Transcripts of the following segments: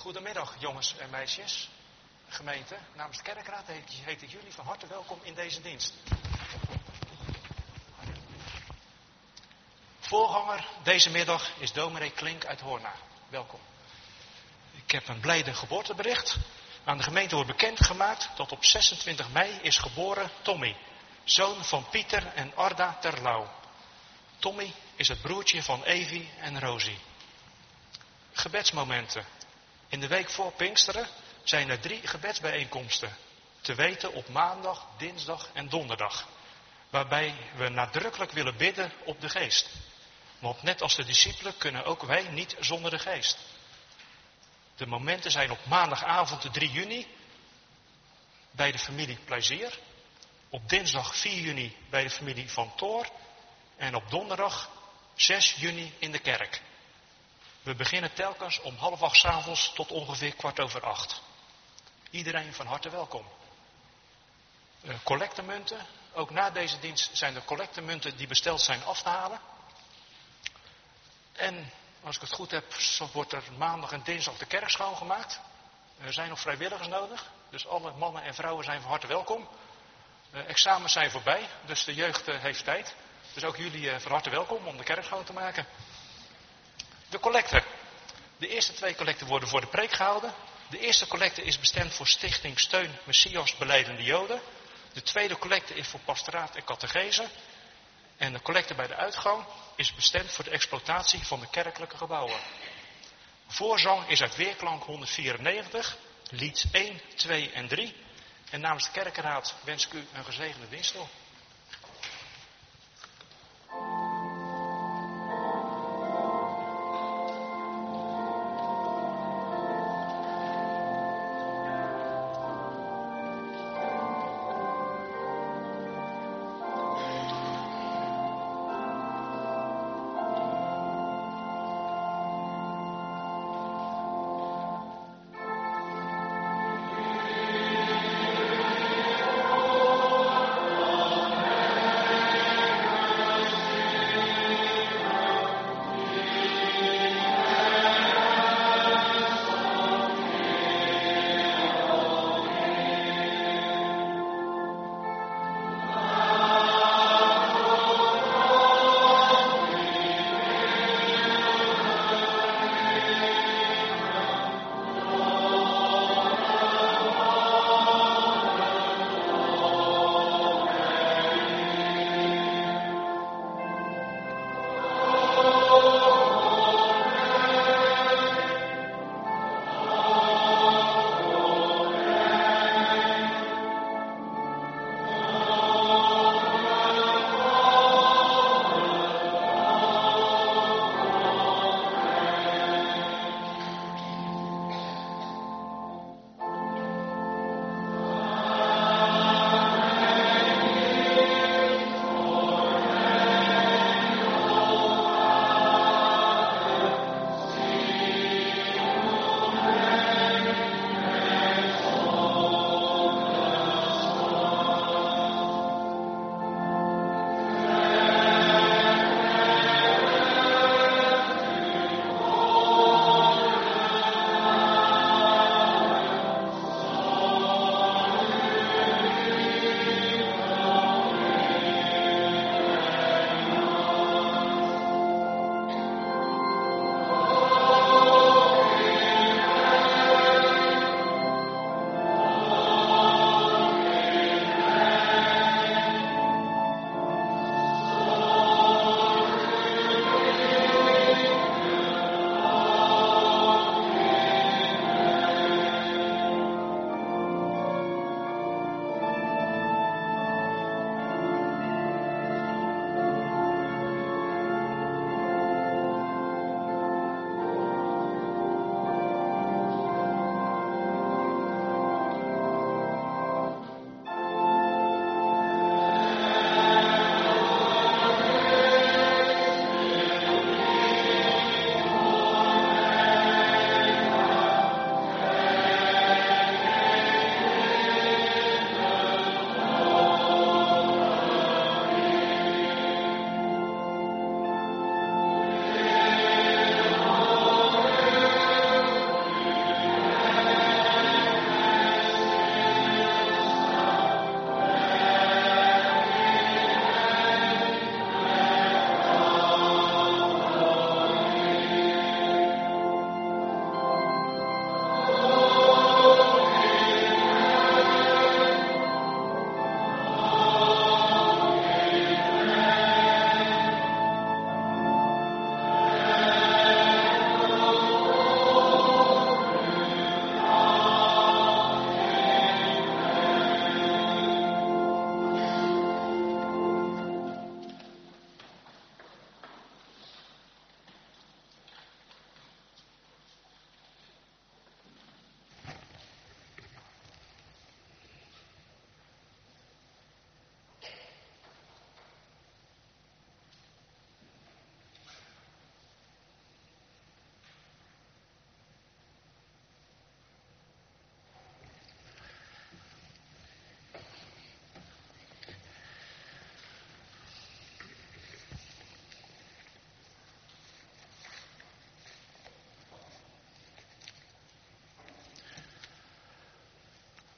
Goedemiddag jongens en meisjes, gemeente. Namens de kerkraad heet ik jullie van harte welkom in deze dienst. Voorganger deze middag is dominee Klink uit Hoorna. Welkom. Ik heb een blijde geboortebericht. Aan de gemeente wordt bekendgemaakt dat op 26 mei is geboren Tommy, zoon van Pieter en Arda Terlouw. Tommy is het broertje van Evie en Rosie. Gebedsmomenten. In de week voor Pinksteren zijn er 3 gebedsbijeenkomsten. Te weten op maandag, dinsdag en donderdag. Waarbij we nadrukkelijk willen bidden op de geest. Want net als de discipelen kunnen ook wij niet zonder de geest. De momenten zijn op maandagavond de 3 juni bij de familie Plezier. Op dinsdag 4 juni bij de familie Van Toor. En op donderdag 6 juni in de kerk. We beginnen telkens om 7:30 s'avonds tot ongeveer 7:15. Iedereen van harte welkom. Collectemunten. Ook na deze dienst zijn de collectemunten die besteld zijn af te halen. En als ik het goed heb, wordt er maandag en dinsdag de kerk schoongemaakt. Er zijn nog vrijwilligers nodig. Dus alle mannen en vrouwen zijn van harte welkom. Examens zijn voorbij, dus de jeugd heeft tijd. Dus ook jullie van harte welkom om de kerk schoon te maken. De collecte. De eerste 2 collecten worden voor de preek gehouden. De eerste collecte is bestemd voor Stichting Steun Messias Belijdende Joden. De tweede collecte is voor pastoraat en catechese. En de collecte bij de uitgang is bestemd voor de exploitatie van de kerkelijke gebouwen. Voorzang is uit Weerklank 194, lied 1, 2 en 3. En namens de kerkenraad wens ik u een gezegende dienst toe.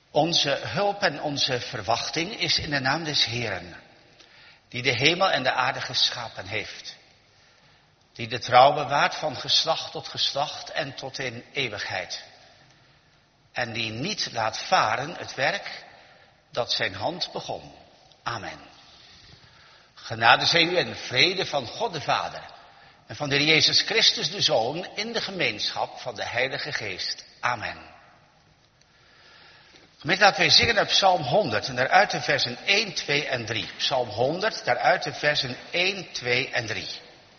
Onze hulp en onze verwachting is in de naam des Heeren, die de hemel en de aarde geschapen heeft. Die de trouw bewaart van geslacht tot geslacht en tot in eeuwigheid. En die niet laat varen het werk dat zijn hand begon. Amen. Genade zij u en vrede van God de Vader en van de Heer Jezus Christus de Zoon in de gemeenschap van de Heilige Geest. Amen. Gemeente, laten wij zingen uit Psalm 100 en daaruit de versen 1, 2 en 3. Psalm 100, daaruit de versen 1, 2 en 3.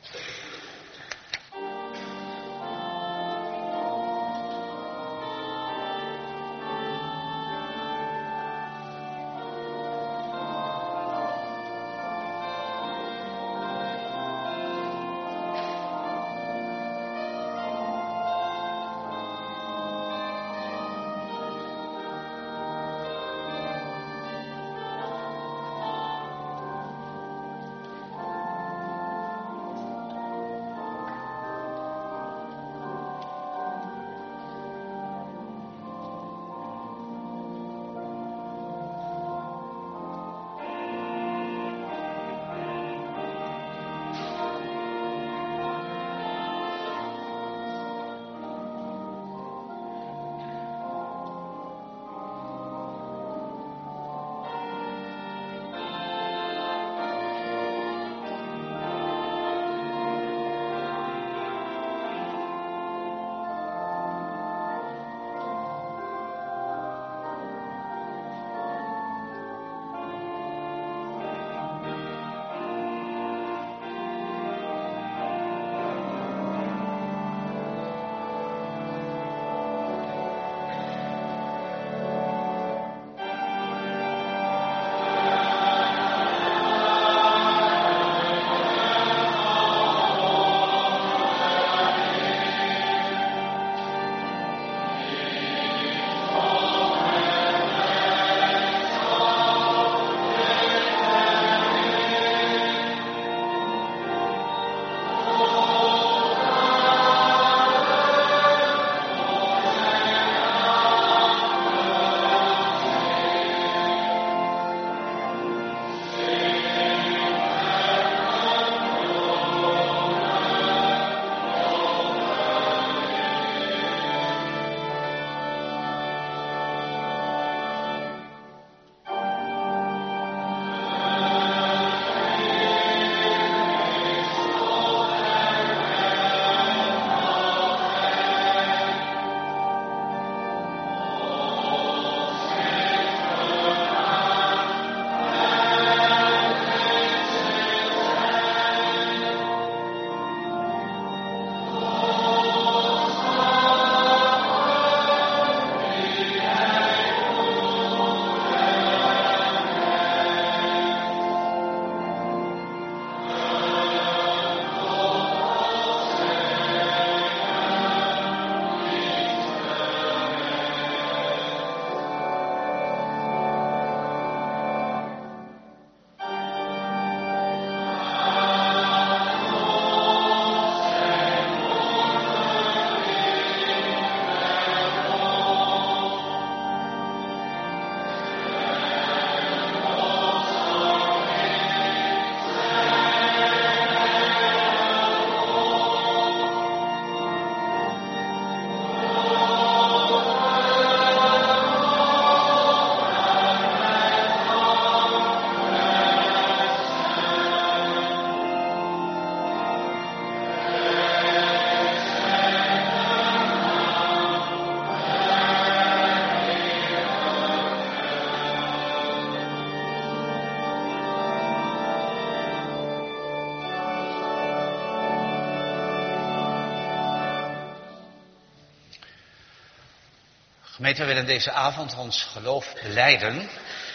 Gemeente, we willen deze avond ons geloof belijden.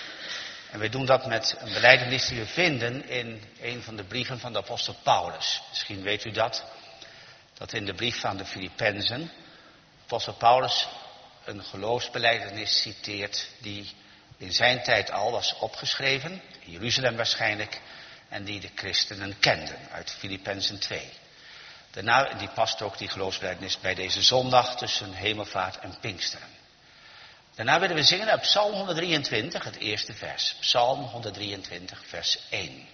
En wij doen dat met een belijdenis die we vinden in een van de brieven van de apostel Paulus. Misschien weet u dat in de brief van de Filippenzen apostel Paulus een geloofsbelijdenis citeert die in zijn tijd al was opgeschreven, in Jeruzalem waarschijnlijk, en die de christenen kenden uit Filippenzen 2. Daarna, die past ook die geloofsbelijdenis bij deze zondag tussen hemelvaart en Pinksteren. Daarna willen we zingen uit Psalm 123, het eerste vers. Psalm 123, vers 1.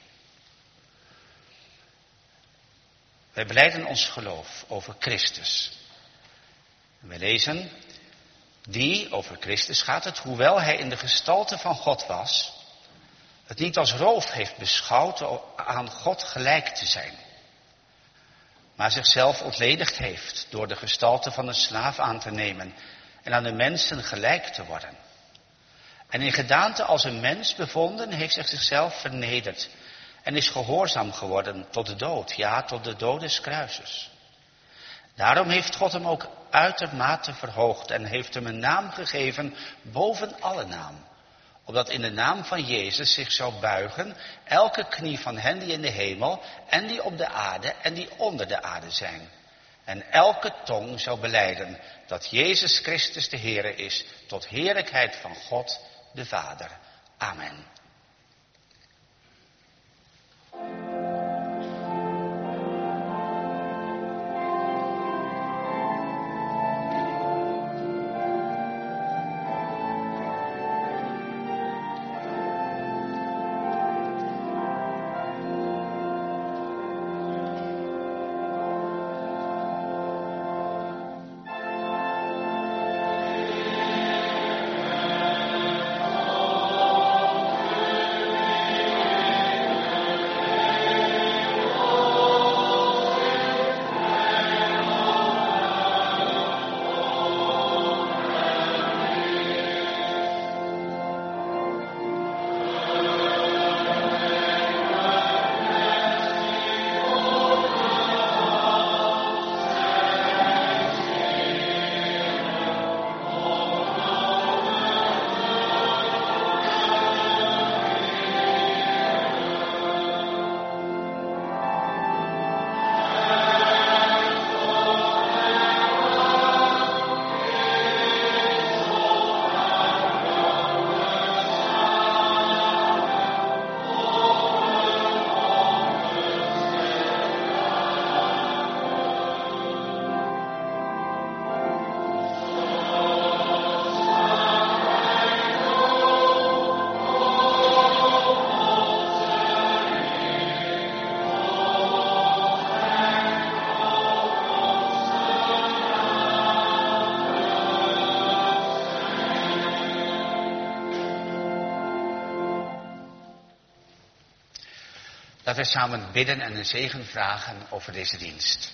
Wij belijden ons geloof over Christus. We lezen, die, over Christus gaat het, hoewel hij in de gestalte van God was, het niet als roof heeft beschouwd aan God gelijk te zijn, maar zichzelf ontledigd heeft door de gestalte van een slaaf aan te nemen en aan de mensen gelijk te worden. En in gedaante als een mens bevonden heeft zich zichzelf vernederd en is gehoorzaam geworden tot de dood, ja, tot de dood des kruises. Daarom heeft God hem ook uitermate verhoogd en heeft hem een naam gegeven boven alle naam. Opdat in de naam van Jezus zich zou buigen elke knie van hen die in de hemel en die op de aarde en die onder de aarde zijn. En elke tong zou belijden dat Jezus Christus de Heere is, tot heerlijkheid van God de Vader. Amen. Laten we samen bidden en een zegen vragen over deze dienst.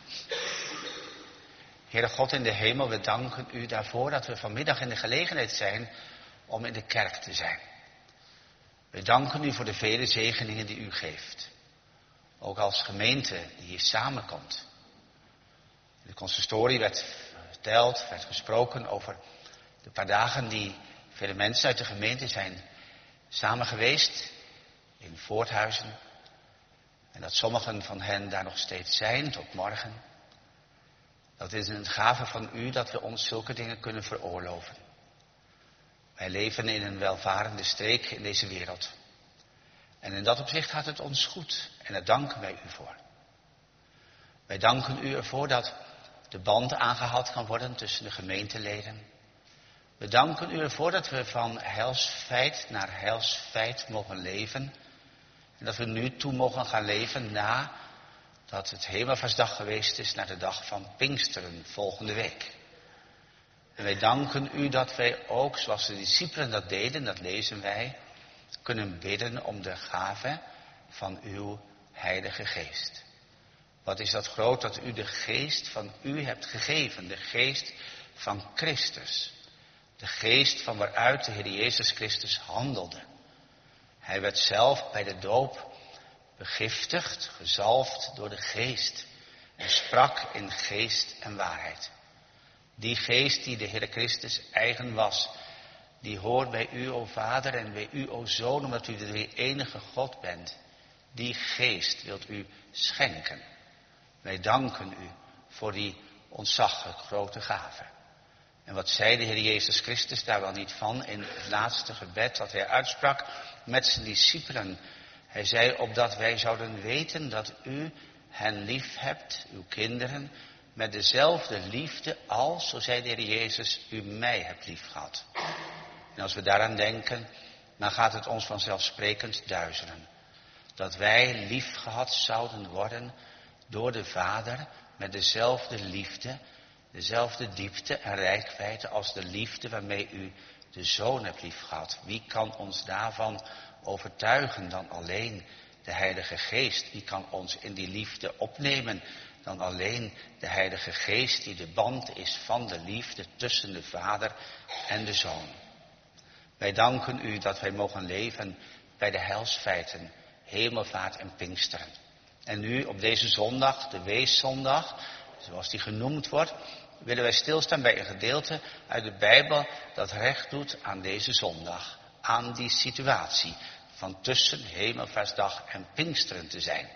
Heere God in de hemel, we danken u daarvoor dat we vanmiddag in de gelegenheid zijn om in de kerk te zijn. We danken u voor de vele zegeningen die u geeft. Ook als gemeente die hier samenkomt. In de consistorie werd verteld, werd gesproken over de paar dagen die vele mensen uit de gemeente zijn samen geweest in Voorthuizen. En dat sommigen van hen daar nog steeds zijn tot morgen. Dat is een gave van u dat we ons zulke dingen kunnen veroorloven. Wij leven in een welvarende streek in deze wereld. En in dat opzicht gaat het ons goed. En daar danken wij u voor. Wij danken u ervoor dat de band aangehaald kan worden tussen de gemeenteleden. We danken u ervoor dat we van heilsfeit naar heilsfeit mogen leven. En dat we nu toe mogen gaan leven na dat het Hemelvaartsdag geweest is, naar de dag van Pinksteren volgende week. En wij danken u dat wij ook, zoals de discipelen dat deden, dat lezen wij, kunnen bidden om de gave van uw Heilige Geest. Wat is dat groot dat u de geest van u hebt gegeven, de geest van Christus. De geest van waaruit de Heer Jezus Christus handelde. Hij werd zelf bij de doop begiftigd, gezalfd door de geest en sprak in geest en waarheid. Die geest die de Heer Christus eigen was, die hoort bij u, o Vader, en bij u, o Zoon, omdat u de enige God bent. Die geest wilt u schenken. Wij danken u voor die ontzaglijk grote gave. En wat zei de Heer Jezus Christus daar wel niet van in het laatste gebed dat hij uitsprak met zijn discipelen. Hij zei, opdat wij zouden weten dat u hen lief hebt, uw kinderen, met dezelfde liefde als, zo zei de Heer Jezus, u mij hebt liefgehad. En als we daaraan denken, dan gaat het ons vanzelfsprekend duizelen. Dat wij liefgehad zouden worden door de Vader met dezelfde liefde, dezelfde diepte en reikwijdte als de liefde waarmee u de Zoon hebt liefgehad. Wie kan ons daarvan overtuigen dan alleen de Heilige Geest? Wie kan ons in die liefde opnemen dan alleen de Heilige Geest die de band is van de liefde tussen de Vader en de Zoon? Wij danken u dat wij mogen leven bij de heilsfeiten, hemelvaart en Pinksteren. En nu op deze zondag, de Weeszondag, zoals die genoemd wordt, willen wij stilstaan bij een gedeelte uit de Bijbel dat recht doet aan deze zondag. Aan die situatie van tussen Hemelvaartsdag en Pinksteren te zijn.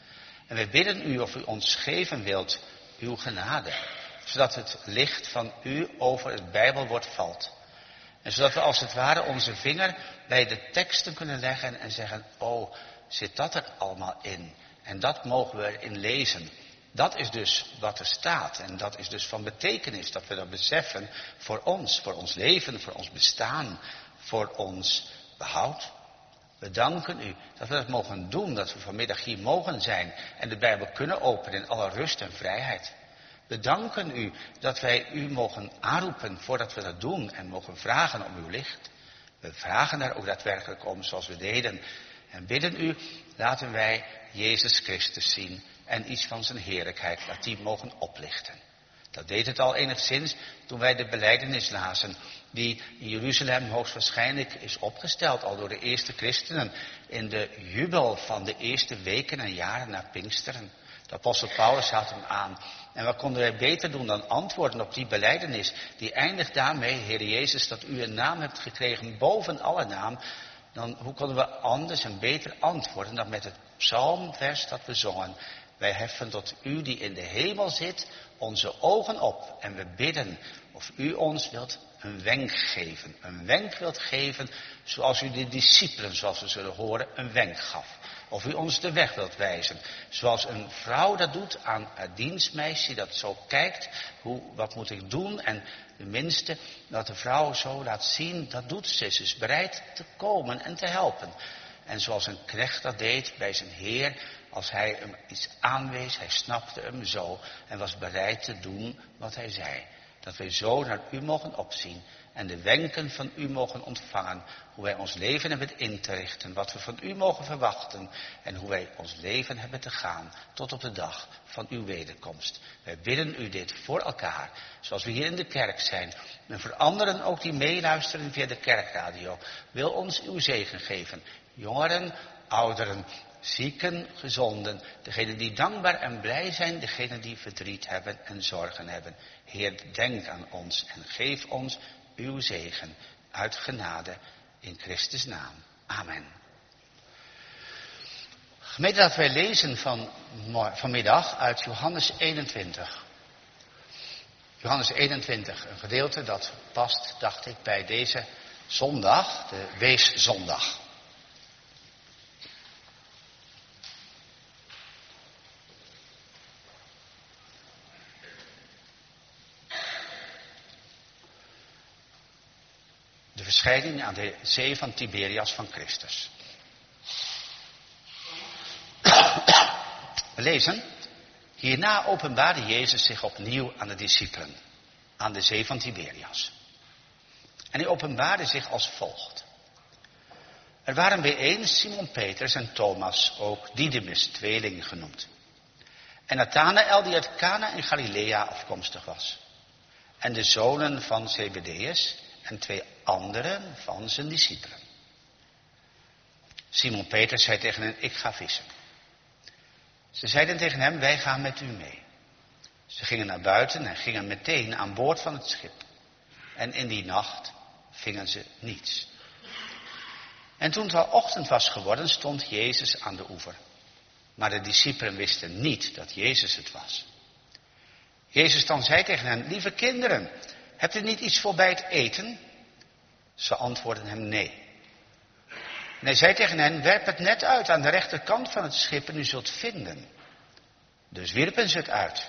En wij bidden u of u ons geven wilt uw genade, zodat het licht van u over het Bijbelwoord valt. En zodat we als het ware onze vinger bij de teksten kunnen leggen en zeggen, oh, zit dat er allemaal in? En dat mogen we erin lezen. Dat is dus wat er staat. En dat is dus van betekenis dat we dat beseffen voor ons leven, voor ons bestaan, voor ons behoud. We danken u dat we dat mogen doen, dat we vanmiddag hier mogen zijn en de Bijbel kunnen openen in alle rust en vrijheid. We danken u dat wij u mogen aanroepen voordat we dat doen en mogen vragen om uw licht. We vragen daar ook daadwerkelijk om zoals we deden. En bidden u, laten wij Jezus Christus zien en iets van zijn heerlijkheid, laat die mogen oplichten. Dat deed het al enigszins toen wij de belijdenis lazen, die in Jeruzalem hoogstwaarschijnlijk is opgesteld al door de eerste christenen in de jubel van de eerste weken en jaren na Pinksteren. De apostel Paulus had hem aan. En wat konden wij beter doen dan antwoorden op die belijdenis? Die eindigt daarmee, Heer Jezus, dat u een naam hebt gekregen boven alle naam. Dan hoe konden we anders en beter antwoorden dan met het psalmvers dat we zongen? Wij heffen tot u die in de hemel zit, onze ogen op. En we bidden of u ons wilt een wenk geven. Een wenk wilt geven zoals u de discipelen, zoals we zullen horen, een wenk gaf. Of u ons de weg wilt wijzen. Zoals een vrouw dat doet aan haar dienstmeisje dat zo kijkt. Wat moet ik doen? En de minste dat de vrouw zo laat zien, dat doet ze. Ze is bereid te komen en te helpen. En zoals een knecht dat deed bij zijn heer. Als hij hem iets aanwees, hij snapte hem zo. En was bereid te doen wat hij zei. Dat wij zo naar u mogen opzien. En de wenken van u mogen ontvangen. Hoe wij ons leven hebben in te richten. Wat we van u mogen verwachten. En hoe wij ons leven hebben te gaan. Tot op de dag van uw wederkomst. Wij bidden u dit voor elkaar. Zoals we hier in de kerk zijn. En voor anderen ook die meeluisteren via de kerkradio. Wil ons uw zegen geven. Jongeren, ouderen, zieken, gezonden. Degenen die dankbaar en blij zijn. Degenen die verdriet hebben en zorgen hebben. Heer, denk aan ons en geef ons uw zegen uit genade in Christus naam. Amen. Gemeente, dat wij lezen vanmiddag uit Johannes 21. Johannes 21, een gedeelte dat past, dacht ik, bij deze zondag, de Weeszondag. De verschijning aan de zee van Tiberias van Christus. We lezen, hierna openbaarde Jezus zich opnieuw aan de discipelen, aan de zee van Tiberias. En hij openbaarde zich als volgt. Er waren bijeen Simon Petrus en Thomas, ook Didymus, tweeling genoemd. En Nathanael die uit Cana in Galilea afkomstig was. En de zonen van Zebedeus en twee anderen van zijn discipelen. Simon Petrus zei tegen hen, ik ga vissen. Ze zeiden tegen hem, wij gaan met u mee. Ze gingen naar buiten en gingen meteen aan boord van het schip. En in die nacht vingen ze niets. En toen het al ochtend was geworden, stond Jezus aan de oever. Maar de discipelen wisten niet dat Jezus het was. Jezus dan zei tegen hen, lieve kinderen, hebt u niet iets voor bij het eten? Ze antwoordden hem nee. En hij zei tegen hen, werp het net uit aan de rechterkant van het schip en u zult vinden. Dus wierpen ze het uit.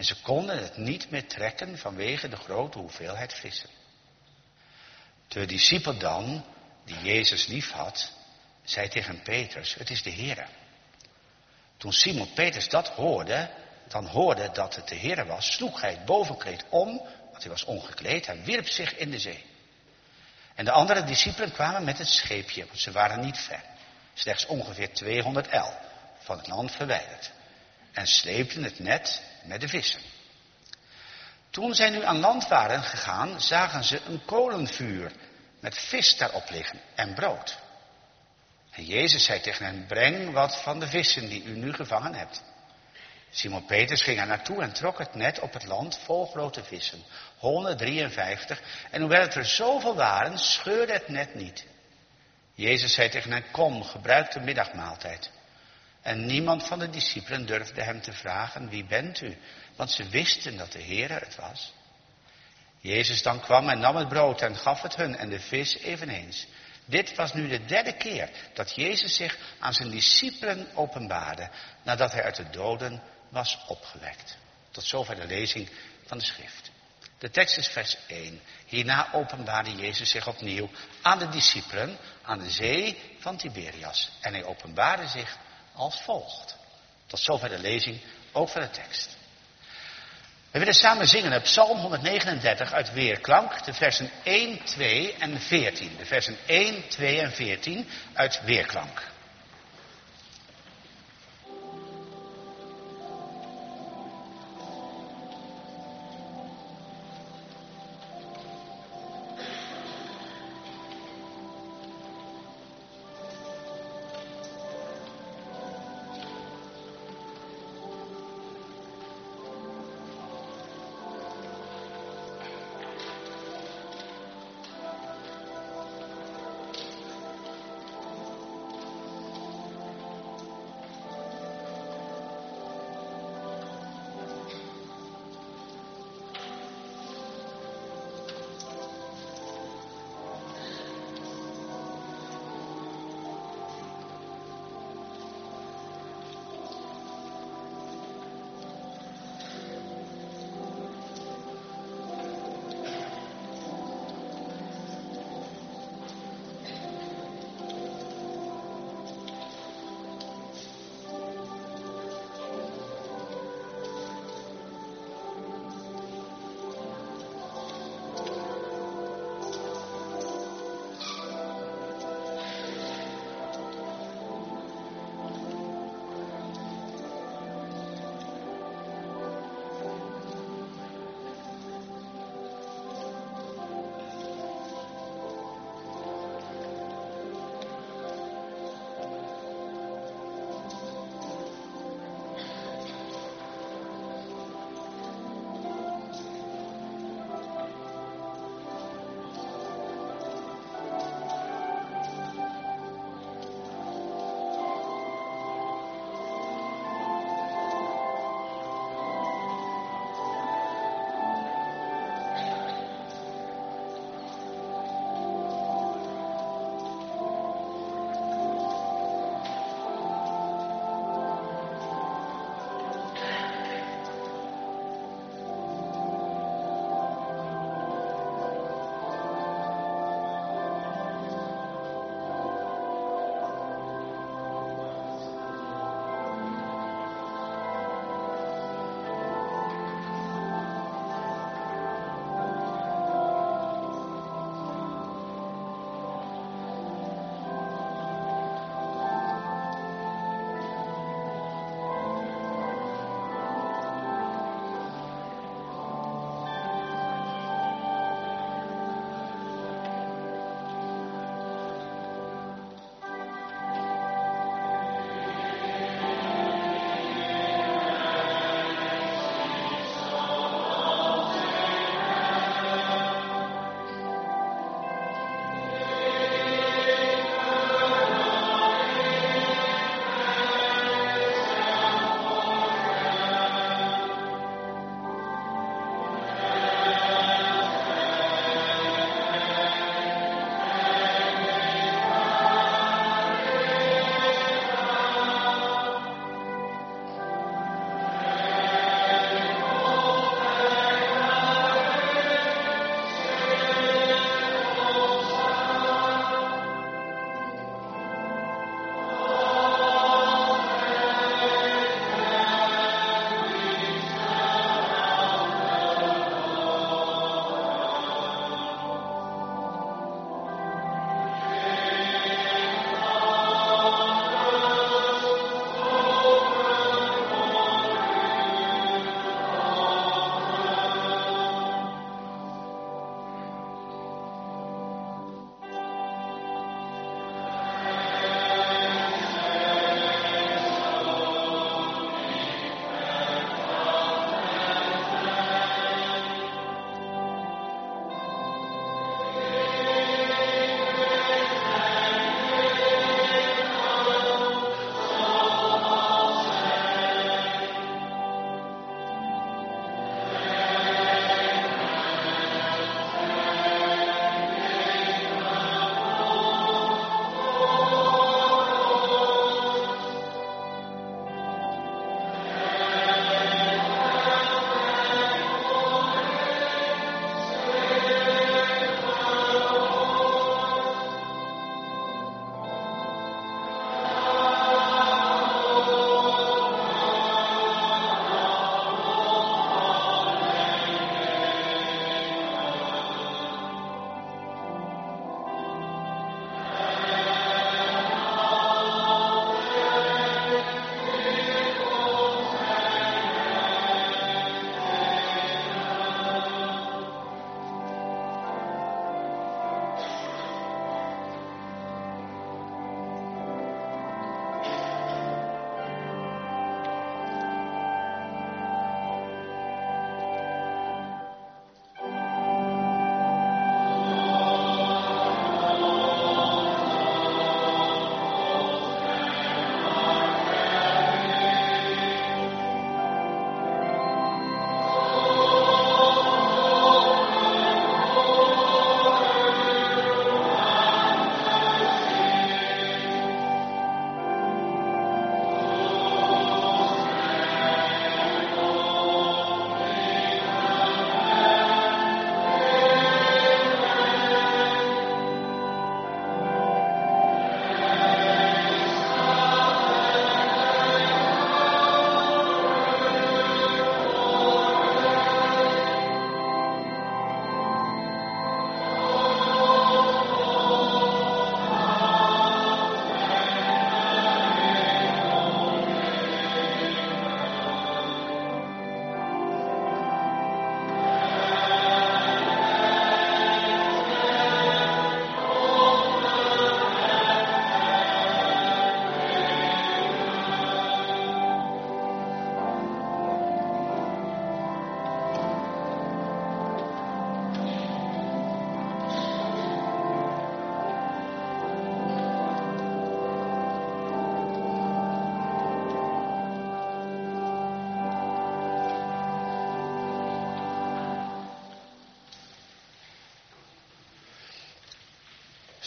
En ze konden het niet meer trekken vanwege de grote hoeveelheid vissen. De discipel dan, die Jezus lief had, zei tegen Petrus, het is de Heere. Toen Simon Petrus dat hoorde dat het de Heere was, sloeg hij het bovenkleed om, want hij was ongekleed, en wierp zich in de zee. En de andere discipelen kwamen met het scheepje, want ze waren niet ver. Slechts ongeveer 200 el van het land verwijderd. En sleepten het net met de vissen. Toen zij nu aan land waren gegaan, zagen ze een kolenvuur met vis daarop liggen en brood. En Jezus zei tegen hen, breng wat van de vissen die u nu gevangen hebt. Simon Petrus ging er naartoe en trok het net op het land vol grote vissen, 153. En hoewel het er zoveel waren, scheurde het net niet. Jezus zei tegen hen, kom, gebruik de middagmaaltijd. En niemand van de discipelen durfde hem te vragen, wie bent u? Want ze wisten dat de Heere het was. Jezus dan kwam en nam het brood en gaf het hun en de vis eveneens. Dit was nu de derde keer dat Jezus zich aan zijn discipelen openbaarde, nadat hij uit de doden was opgewekt. Tot zover de lezing van de schrift. De tekst is vers 1. Hierna openbaarde Jezus zich opnieuw aan de discipelen aan de zee van Tiberias. En hij openbaarde zich als volgt. Tot zover de lezing ook van de tekst. We willen samen zingen op Psalm 139 uit Weerklank, de versen 1, 2 en 14. De versen 1, 2 en 14 uit Weerklank.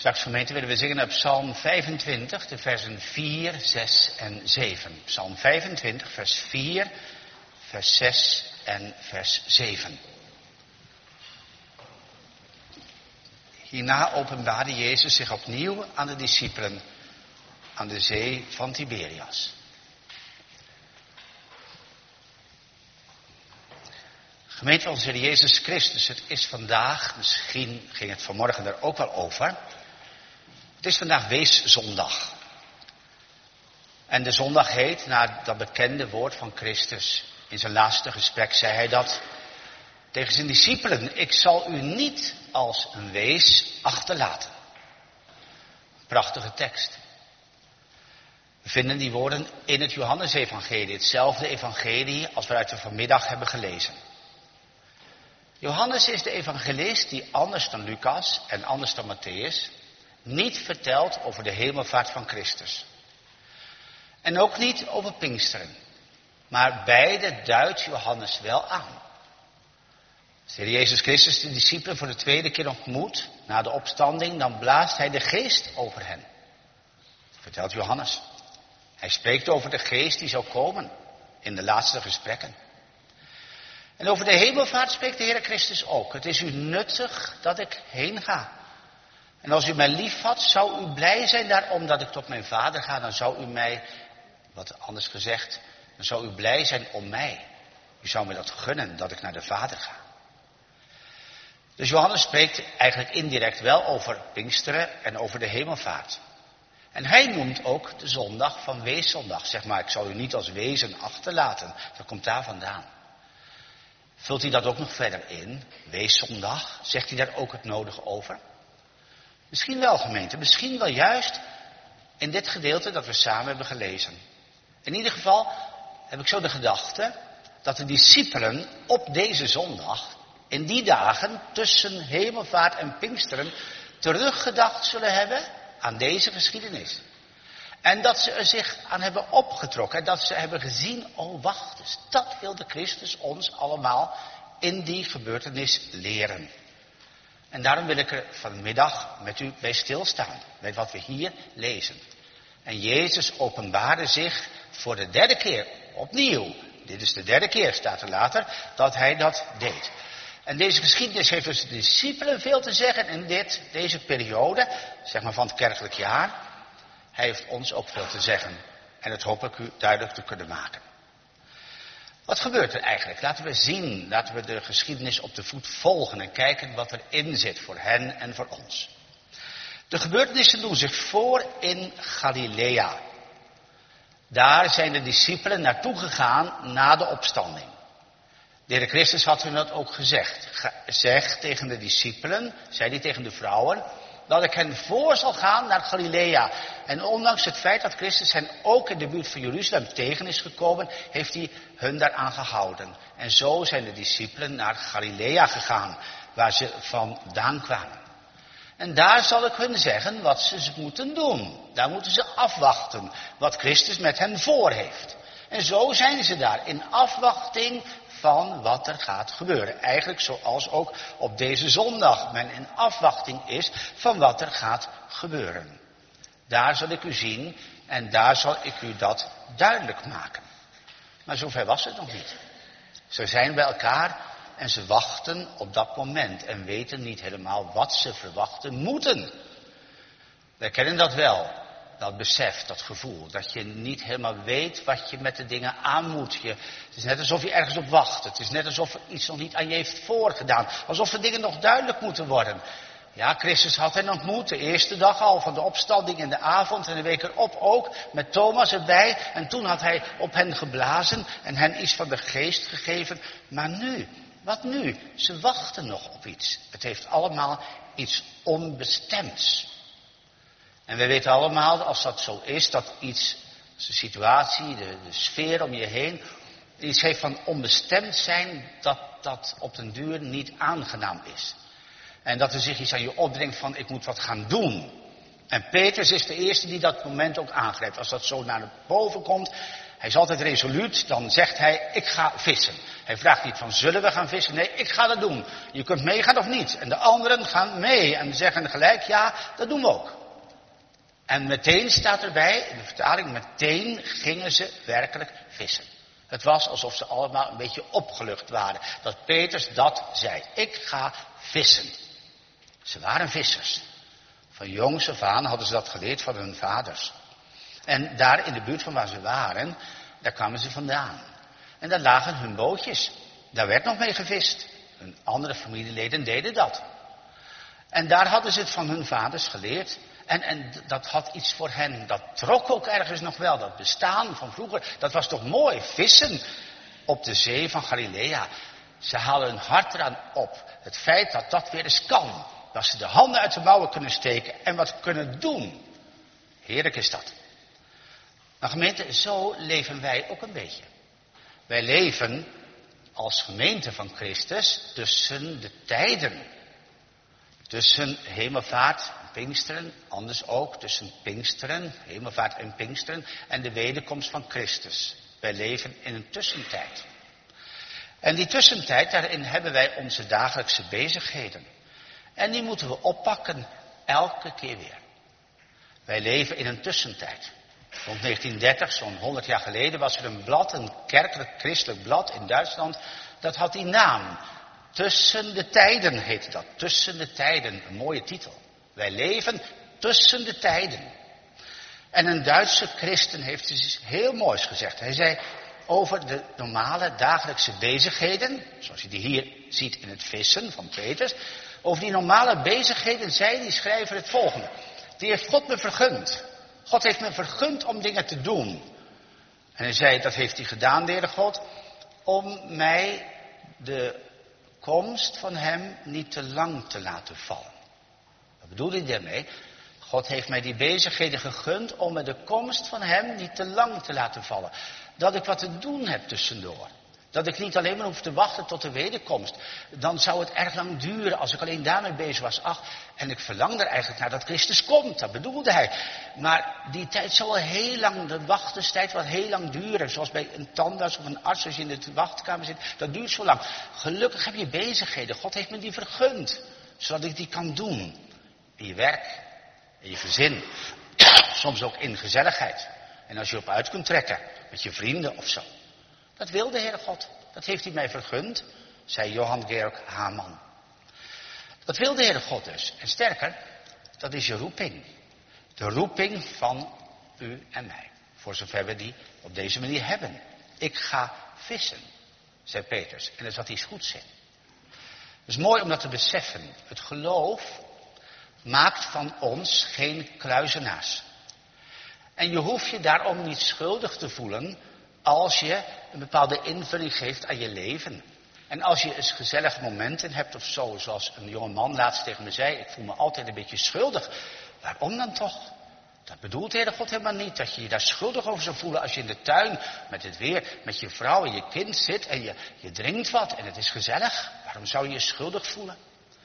Straks gemeente willen we zingen uit Psalm 25, de versen 4, 6 en 7. Psalm 25, vers 4, vers 6 en vers 7. Hierna openbaarde Jezus zich opnieuw aan de discipelen aan de zee van Tiberias. Gemeente van onze Heer Jezus Christus, het is vandaag, misschien ging het vanmorgen daar ook wel over. Het is vandaag Weeszondag. En de zondag heet, naar dat bekende woord van Christus. In zijn laatste gesprek zei hij dat tegen zijn discipelen: ik zal u niet als een wees achterlaten. Prachtige tekst. We vinden die woorden in het Johannesevangelie, hetzelfde evangelie als we uit de vanmiddag hebben gelezen. Johannes is de evangelist die anders dan Lucas en anders dan Matthäus niet vertelt over de hemelvaart van Christus. En ook niet over Pinksteren. Maar beide duidt Johannes wel aan. Als de Heer Jezus Christus de discipelen voor de tweede keer ontmoet, na de opstanding, dan blaast hij de geest over hen. Vertelt Johannes. Hij spreekt over de geest die zou komen in de laatste gesprekken. En over de hemelvaart spreekt de Heer Christus ook. Het is u nuttig dat ik heen ga. En als u mij lief had, zou u blij zijn daarom dat ik tot mijn Vader ga. Dan zou u mij, wat anders gezegd, dan zou u blij zijn om mij. U zou me dat gunnen, dat ik naar de Vader ga. Dus Johannes spreekt eigenlijk indirect wel over Pinksteren en over de hemelvaart. En hij noemt ook de zondag van Weeszondag. Zeg maar, ik zal u niet als wezen achterlaten. Dat komt daar vandaan. Vult hij dat ook nog verder in? Weeszondag, zegt hij daar ook het nodige over? Misschien wel, gemeente. Misschien wel juist in dit gedeelte dat we samen hebben gelezen. In ieder geval heb ik zo de gedachte dat de discipelen op deze zondag, in die dagen tussen hemelvaart en Pinksteren, teruggedacht zullen hebben aan deze geschiedenis. En dat ze er zich aan hebben opgetrokken. En dat ze hebben gezien, oh wacht eens, dat wilde Christus ons allemaal in die gebeurtenis leren. En daarom wil ik er vanmiddag met u bij stilstaan. Bij wat we hier lezen. En Jezus openbaarde zich voor de derde keer opnieuw. Dit is de derde keer, staat er later, dat hij dat deed. En deze geschiedenis heeft dus de discipelen veel te zeggen in deze periode, zeg maar van het kerkelijk jaar. Hij heeft ons ook veel te zeggen. En dat hoop ik u duidelijk te kunnen maken. Wat gebeurt er eigenlijk? Laten we zien, laten we de geschiedenis op de voet volgen en kijken wat erin zit voor hen en voor ons. De gebeurtenissen doen zich voor in Galilea. Daar zijn de discipelen naartoe gegaan na de opstanding. De Heer Christus had hun dat ook gezegd. Zeg tegen de discipelen, zei hij tegen de vrouwen, dat ik hen voor zal gaan naar Galilea. En ondanks het feit dat Christus hen ook in de buurt van Jeruzalem tegen is gekomen, heeft hij hun daaraan gehouden. En zo zijn de discipelen naar Galilea gegaan, waar ze vandaan kwamen. En daar zal ik hun zeggen wat ze moeten doen. Daar moeten ze afwachten wat Christus met hen voor heeft. En zo zijn ze daar in afwachting van wat er gaat gebeuren. Eigenlijk zoals ook op deze zondag men in afwachting is van wat er gaat gebeuren. Daar zal ik u zien en daar zal ik u dat duidelijk maken. Maar zover was het nog niet. Ze zijn bij elkaar en ze wachten op dat moment en weten niet helemaal wat ze verwachten moeten. Wij kennen dat wel. Dat besef, dat gevoel, dat je niet helemaal weet wat je met de dingen aan moet. Het is net alsof je ergens op wacht. Het is net alsof er iets nog niet aan je heeft voorgedaan. Alsof de dingen nog duidelijk moeten worden. Ja, Christus had hen ontmoet, de eerste dag al van de opstanding in de avond en de week erop ook, met Thomas erbij. En toen had hij op hen geblazen en hen iets van de geest gegeven. Maar nu, wat nu? Ze wachten nog op iets. Het heeft allemaal iets onbestemds. En we weten allemaal, als dat zo is, dat iets, de situatie, de sfeer om je heen, iets heeft van onbestemd zijn, dat op den duur niet aangenaam is. En dat er zich iets aan je opdringt van, ik moet wat gaan doen. En Petrus is de eerste die dat moment ook aangrijpt. Als dat zo naar boven komt, Hij is altijd resoluut, dan zegt hij, ik ga vissen. Hij vraagt niet van, zullen we gaan vissen? Nee, ik ga dat doen. Je kunt meegaan of niet. En de anderen gaan mee en zeggen gelijk, ja, dat doen we ook. En meteen staat erbij, in de vertaling, meteen gingen ze werkelijk vissen. Het was alsof ze allemaal een beetje opgelucht waren. Dat Petrus dat zei. Ik ga vissen. Ze waren vissers. Van jongs af aan hadden ze dat geleerd van hun vaders. En daar in de buurt van waar ze waren, daar kwamen ze vandaan. En daar lagen hun bootjes. Daar werd nog mee gevist. Hun andere familieleden deden dat. En daar hadden ze het van hun vaders geleerd. En dat had iets voor hen. Dat trok ook ergens nog wel. Dat bestaan van vroeger. Dat was toch mooi. Vissen op de zee van Galilea. Ze halen hun hart eraan op. Het feit dat dat weer eens kan. Dat ze de handen uit de mouwen kunnen steken. En wat kunnen doen. Heerlijk is dat. Maar gemeente, zo leven wij ook een beetje. Wij leven als gemeente van Christus tussen de tijden. Tussen hemelvaart en Pinksteren, anders ook tussen Pinksteren, hemelvaart en Pinksteren en de wederkomst van Christus. Wij leven in een tussentijd. En die tussentijd, daarin hebben wij onze dagelijkse bezigheden. En die moeten we oppakken elke keer weer. Wij leven in een tussentijd. Rond 1930, zo'n 100 jaar geleden, was er een blad, een kerkelijk christelijk blad in Duitsland. Dat had die naam. Tussen de tijden heette dat. Tussen de tijden. Een mooie titel. Wij leven tussen de tijden. En een Duitse christen heeft iets heel moois gezegd. Hij zei over de normale dagelijkse bezigheden, zoals je die hier ziet in het vissen van Petrus. Over die normale bezigheden zei die schrijver het volgende. Die heeft God me vergund. God heeft me vergund om dingen te doen. En hij zei, dat heeft hij gedaan, de Heere God, om mij de komst van hem niet te lang te laten vallen. Wat bedoelde hij daarmee? God heeft mij die bezigheden gegund om me de komst van hem niet te lang te laten vallen. Dat ik wat te doen heb tussendoor. Dat ik niet alleen maar hoef te wachten tot de wederkomst. Dan zou het erg lang duren als ik alleen daarmee bezig was. Ach, en ik verlang er eigenlijk naar dat Christus komt. Dat bedoelde hij. Maar die tijd zal wel heel lang, de wachtenstijd wel heel lang duren. Zoals bij een tandarts of een arts als je in de wachtkamer zit. Dat duurt zo lang. Gelukkig heb je bezigheden. God heeft me die vergund. Zodat ik die kan doen. In je werk. In je gezin. Soms ook in gezelligheid. En als je op uit kunt trekken. Met je vrienden of zo. Dat wil de Heere God. Dat heeft hij mij vergund, zei Johann Georg Hamann. Dat wil de Heere God dus. En sterker, dat is je roeping. De roeping van u en mij. Voor zover we die op deze manier hebben. Ik ga vissen, zei Petrus. En er zat iets goeds in. Het is mooi om dat te beseffen. Het geloof maakt van ons geen kluizenaars. En je hoeft je daarom niet schuldig te voelen als je een bepaalde invulling geeft aan je leven. En als je eens gezellige momenten hebt of zo, zoals een jonge man laatst tegen me zei, ik voel me altijd een beetje schuldig. Waarom dan toch? Dat bedoelt de Heere God helemaal niet, dat je je daar schuldig over zou voelen als je in de tuin met het weer, met je vrouw en je kind zit en je drinkt wat en het is gezellig. Waarom zou je je schuldig voelen?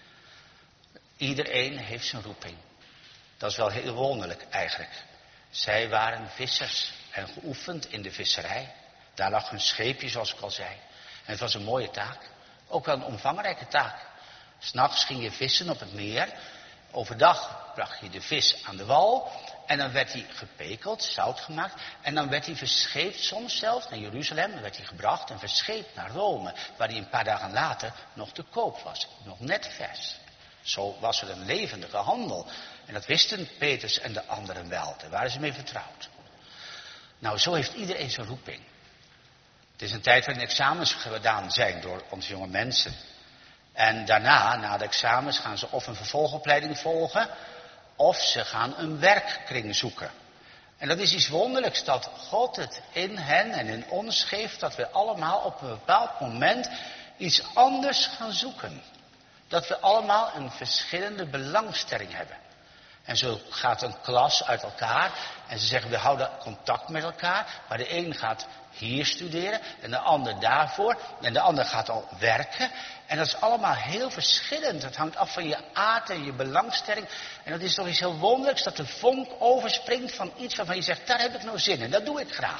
Iedereen heeft zijn roeping. Dat is wel heel wonderlijk eigenlijk. Zij waren vissers en geoefend in de visserij. Daar lag hun scheepje, zoals ik al zei. En het was een mooie taak. Ook wel een omvangrijke taak. 'S Nachts ging je vissen op het meer. Overdag bracht je de vis aan de wal. En dan werd hij gepekeld, zout gemaakt. En dan werd hij verscheept, soms zelfs naar Jeruzalem. Dan werd hij gebracht en verscheept naar Rome. Waar hij een paar dagen later nog te koop was. Nog net vers. Zo was er een levendige handel. En dat wisten Petrus en de anderen wel. Daar waren ze mee vertrouwd. Nou, zo heeft iedereen zijn roeping. Het is een tijd waarin examens gedaan zijn door onze jonge mensen. En daarna, na de examens, gaan ze of een vervolgopleiding volgen, of ze gaan een werkkring zoeken. En dat is iets wonderlijks, dat God het in hen en in ons geeft, dat we allemaal op een bepaald moment iets anders gaan zoeken. Dat we allemaal een verschillende belangstelling hebben. En zo gaat een klas uit elkaar en ze zeggen we houden contact met elkaar. Maar de een gaat hier studeren en de ander daarvoor. En de ander gaat al werken. En dat is allemaal heel verschillend. Dat hangt af van je aard en je belangstelling. En dat is toch iets heel wonderlijks dat de vonk overspringt van iets waarvan je zegt, daar heb ik nou zin in, dat doe ik graag.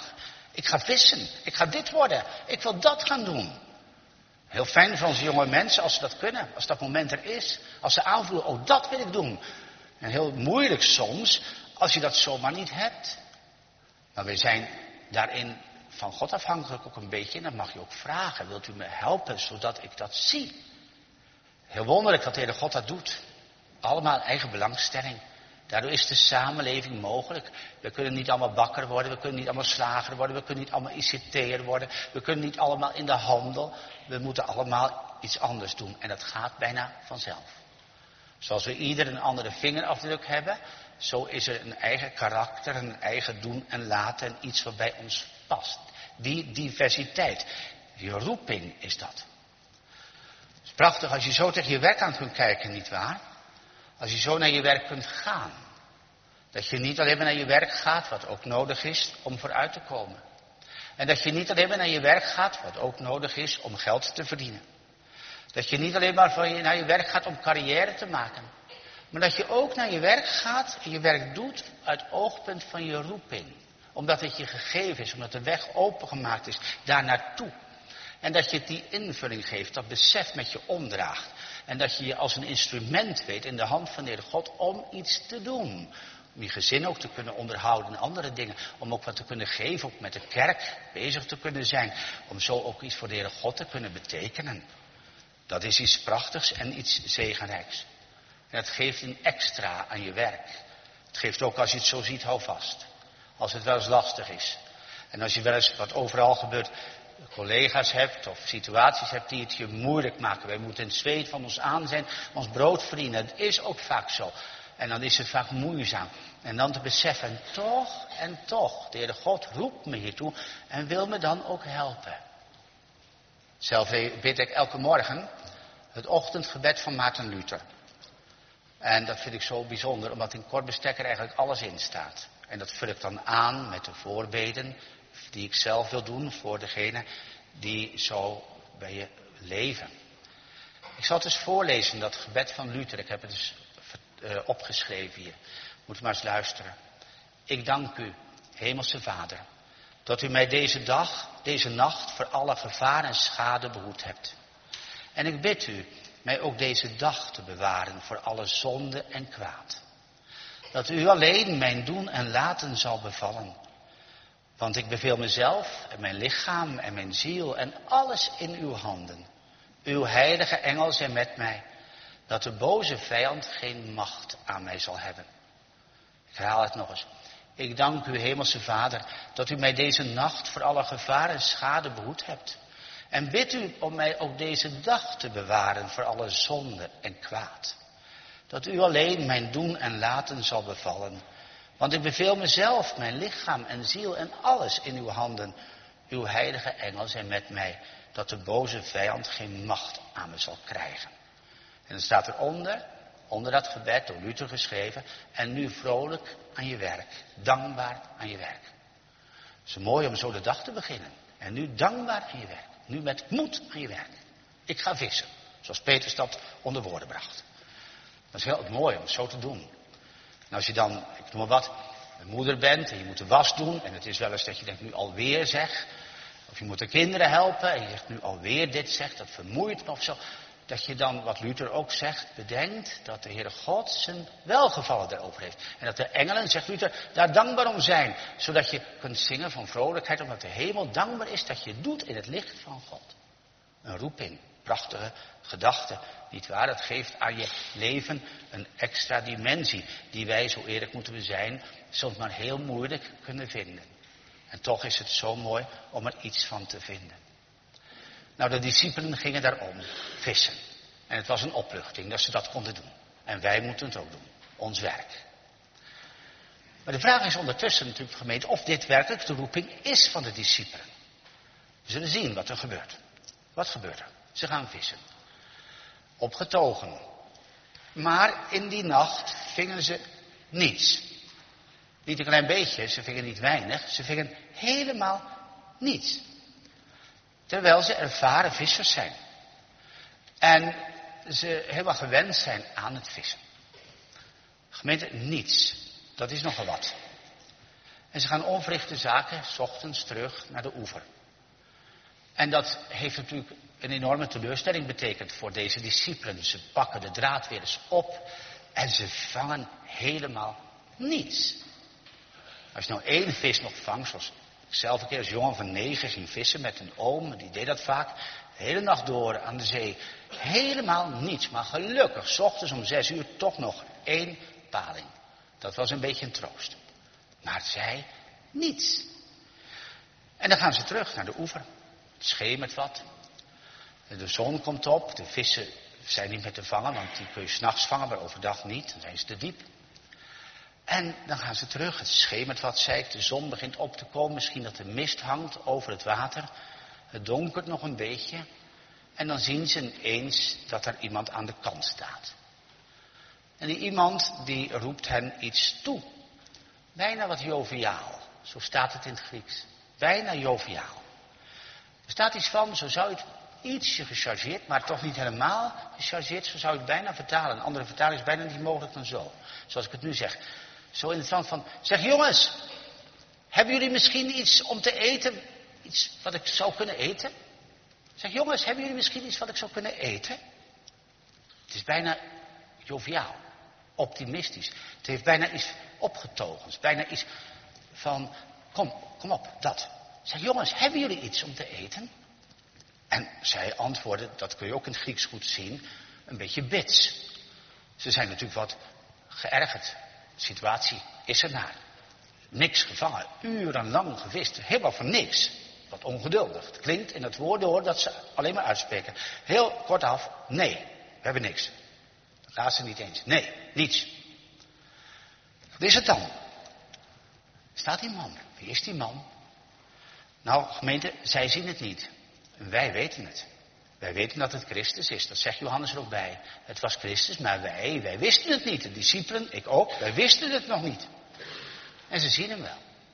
Ik ga vissen. Ik ga dit worden. Ik wil dat gaan doen. Heel fijn voor onze jonge mensen als ze dat kunnen. Als dat moment er is. Als ze aanvoelen, oh dat wil ik doen. En heel moeilijk soms als je dat zomaar niet hebt. Maar we zijn daarin van God afhankelijk ook een beetje. En dan mag je ook vragen. Wilt u me helpen zodat ik dat zie? Heel wonderlijk dat de Heere God dat doet. Allemaal eigen belangstelling. Daardoor is de samenleving mogelijk. We kunnen niet allemaal bakker worden. We kunnen niet allemaal slager worden. We kunnen niet allemaal ICT'er worden. We kunnen niet allemaal in de handel. We moeten allemaal iets anders doen. En dat gaat bijna vanzelf. Zoals we ieder een andere vingerafdruk hebben. Zo is er een eigen karakter. Een eigen doen en laten. En iets wat bij ons past. Die diversiteit. Die roeping is dat. Het is prachtig als je zo tegen je werk aan kunt kijken, nietwaar? Als je zo naar je werk kunt gaan. Dat je niet alleen maar naar je werk gaat, wat ook nodig is om vooruit te komen. En dat je niet alleen maar naar je werk gaat, wat ook nodig is om geld te verdienen. Dat je niet alleen maar naar je werk gaat om carrière te maken. Maar dat je ook naar je werk gaat en je werk doet uit oogpunt van je roeping. Omdat het je gegeven is, omdat de weg opengemaakt is daar naartoe. En dat je het die invulling geeft, dat besef met je omdraagt. En dat je je als een instrument weet in de hand van de Heere God om iets te doen. Om je gezin ook te kunnen onderhouden en andere dingen. Om ook wat te kunnen geven, ook met de kerk bezig te kunnen zijn. Om zo ook iets voor de Heere God te kunnen betekenen. Dat is iets prachtigs en iets zegenrijks. En het geeft een extra aan je werk. Het geeft ook als je het zo ziet, hou vast. Als het wel eens lastig is. En als je wel eens wat overal gebeurt, collega's hebt of situaties hebt die het je moeilijk maken. Wij moeten in het zweet van ons aan zijn, ons brood verdienen. Dat is ook vaak zo. En dan is het vaak moeizaam. En dan te beseffen, en toch, de Heere God roept me hiertoe en wil me dan ook helpen. Zelf bid ik elke morgen het ochtendgebed van Maarten Luther. En dat vind ik zo bijzonder, omdat in kort bestek er eigenlijk alles in staat. En dat vul ik dan aan met de voorbeden die ik zelf wil doen voor degene die zo bij je leven. Ik zal het eens voorlezen, dat gebed van Luther. Ik heb het dus opgeschreven hier. Moet maar eens luisteren. Ik dank u, Hemelse Vader, dat u mij deze nacht voor alle gevaar en schade behoed hebt. En ik bid u mij ook deze dag te bewaren voor alle zonde en kwaad. Dat u alleen mijn doen en laten zal bevallen. Want ik beveel mezelf en mijn lichaam en mijn ziel en alles in uw handen. Uw heilige engel zijn met mij, dat de boze vijand geen macht aan mij zal hebben. Ik herhaal het nog eens. Ik dank u, Hemelse Vader, dat u mij deze nacht voor alle gevaar en schade behoed hebt. En bid u om mij ook deze dag te bewaren voor alle zonde en kwaad. Dat u alleen mijn doen en laten zal bevallen. Want ik beveel mezelf, mijn lichaam en ziel en alles in uw handen. Uw heilige engel zijn met mij, dat de boze vijand geen macht aan me zal krijgen. En dan staat eronder, onder dat gebed, door Luther geschreven, en nu vrolijk aan je werk, dankbaar aan je werk. Het is mooi om zo de dag te beginnen. En nu dankbaar aan je werk, nu met moed aan je werk. Ik ga vissen, zoals Petrus dat onder woorden bracht. Dat is heel mooi om het zo te doen. En als je dan, ik noem maar wat, een moeder bent en je moet de was doen. En het is wel eens dat je denkt, nu alweer zeg. Of je moet de kinderen helpen en je zegt nu alweer dit zegt. Dat vermoeit me of zo. Dat je dan, wat Luther ook zegt, bedenkt dat de Heere God zijn welgevallen daarover heeft. En dat de engelen, zegt Luther, daar dankbaar om zijn. Zodat je kunt zingen van vrolijkheid, omdat de hemel dankbaar is dat je het doet in het licht van God. Een roeping, prachtige gedachte, nietwaar? Dat geeft aan je leven een extra dimensie, die wij, zo eerlijk moeten we zijn, soms maar heel moeilijk kunnen vinden. En toch is het zo mooi om er iets van te vinden. Nou, de discipelen gingen daarom vissen. En het was een opluchting dat ze dat konden doen. En wij moeten het ook doen, ons werk. Maar de vraag is ondertussen natuurlijk, gemeente, of dit werkelijk de roeping is van de discipelen. We zullen zien wat er gebeurt. Wat gebeurt er? Ze gaan vissen. Opgetogen. Maar in die nacht vingen ze niets. Niet een klein beetje, ze vingen niet weinig, ze vingen helemaal niets. Terwijl ze ervaren vissers zijn. En ze helemaal gewend zijn aan het vissen. Gemeente, niets. Dat is nogal wat. En ze gaan onverrichte zaken 's ochtends terug naar de oever. En dat heeft natuurlijk een enorme teleurstelling betekend voor deze discipelen. Ze pakken de draad weer eens op en ze vangen helemaal niets. Als je nou 1 vis nog vangt, zoals ik zelf een keer als jongen van 9 ging vissen met een oom, die deed dat vaak, de hele nacht door aan de zee. Helemaal niets, maar gelukkig, 's ochtends om 6 uur toch nog 1 paling. Dat was een beetje een troost. Maar zij niets. En dan gaan ze terug naar de oever. Het schemert wat. De zon komt op. De vissen zijn niet meer te vangen, want die kun je 's nachts vangen, maar overdag niet. Dan zijn ze te diep. En dan gaan ze terug. Het schemert wat, zei ik. De zon begint op te komen. Misschien dat de mist hangt over het water. Het donkert nog een beetje. En dan zien ze ineens dat er iemand aan de kant staat. En die iemand die roept hen iets toe. Bijna wat joviaal. Zo staat het in het Grieks. Bijna joviaal. Er staat iets van, zo zou je het ietsje gechargeerd, maar toch niet helemaal gechargeerd. Zo zou je het bijna vertalen. Een andere vertaling is bijna niet mogelijk dan zo. Zoals ik het nu zeg. Zo in het trant van, zeg jongens, hebben jullie misschien iets om te eten? Iets wat ik zou kunnen eten? Zeg jongens, hebben jullie misschien iets wat ik zou kunnen eten? Het is bijna joviaal, optimistisch. Het heeft bijna iets opgetogens, bijna iets van, kom op, dat. Zeg jongens, hebben jullie iets om te eten? En zij antwoorden, dat kun je ook in het Grieks goed zien, een beetje bits. Ze zijn natuurlijk wat geërgerd. De situatie is ernaar. Niks gevangen, urenlang gevist, helemaal voor niks. Wat ongeduldig. Het klinkt in het woord door dat ze alleen maar uitspreken. Heel kortaf, nee, we hebben niks. Dat laat ze niet eens. Nee, niets. Wat is het dan? Staat die man? Wie is die man? Nou, gemeente, zij zien het niet. En wij weten het. Wij weten dat het Christus is. Dat zegt Johannes er ook bij. Het was Christus, maar wij wisten het niet. De discipelen, ik ook, wij wisten het nog niet. En ze zien hem wel.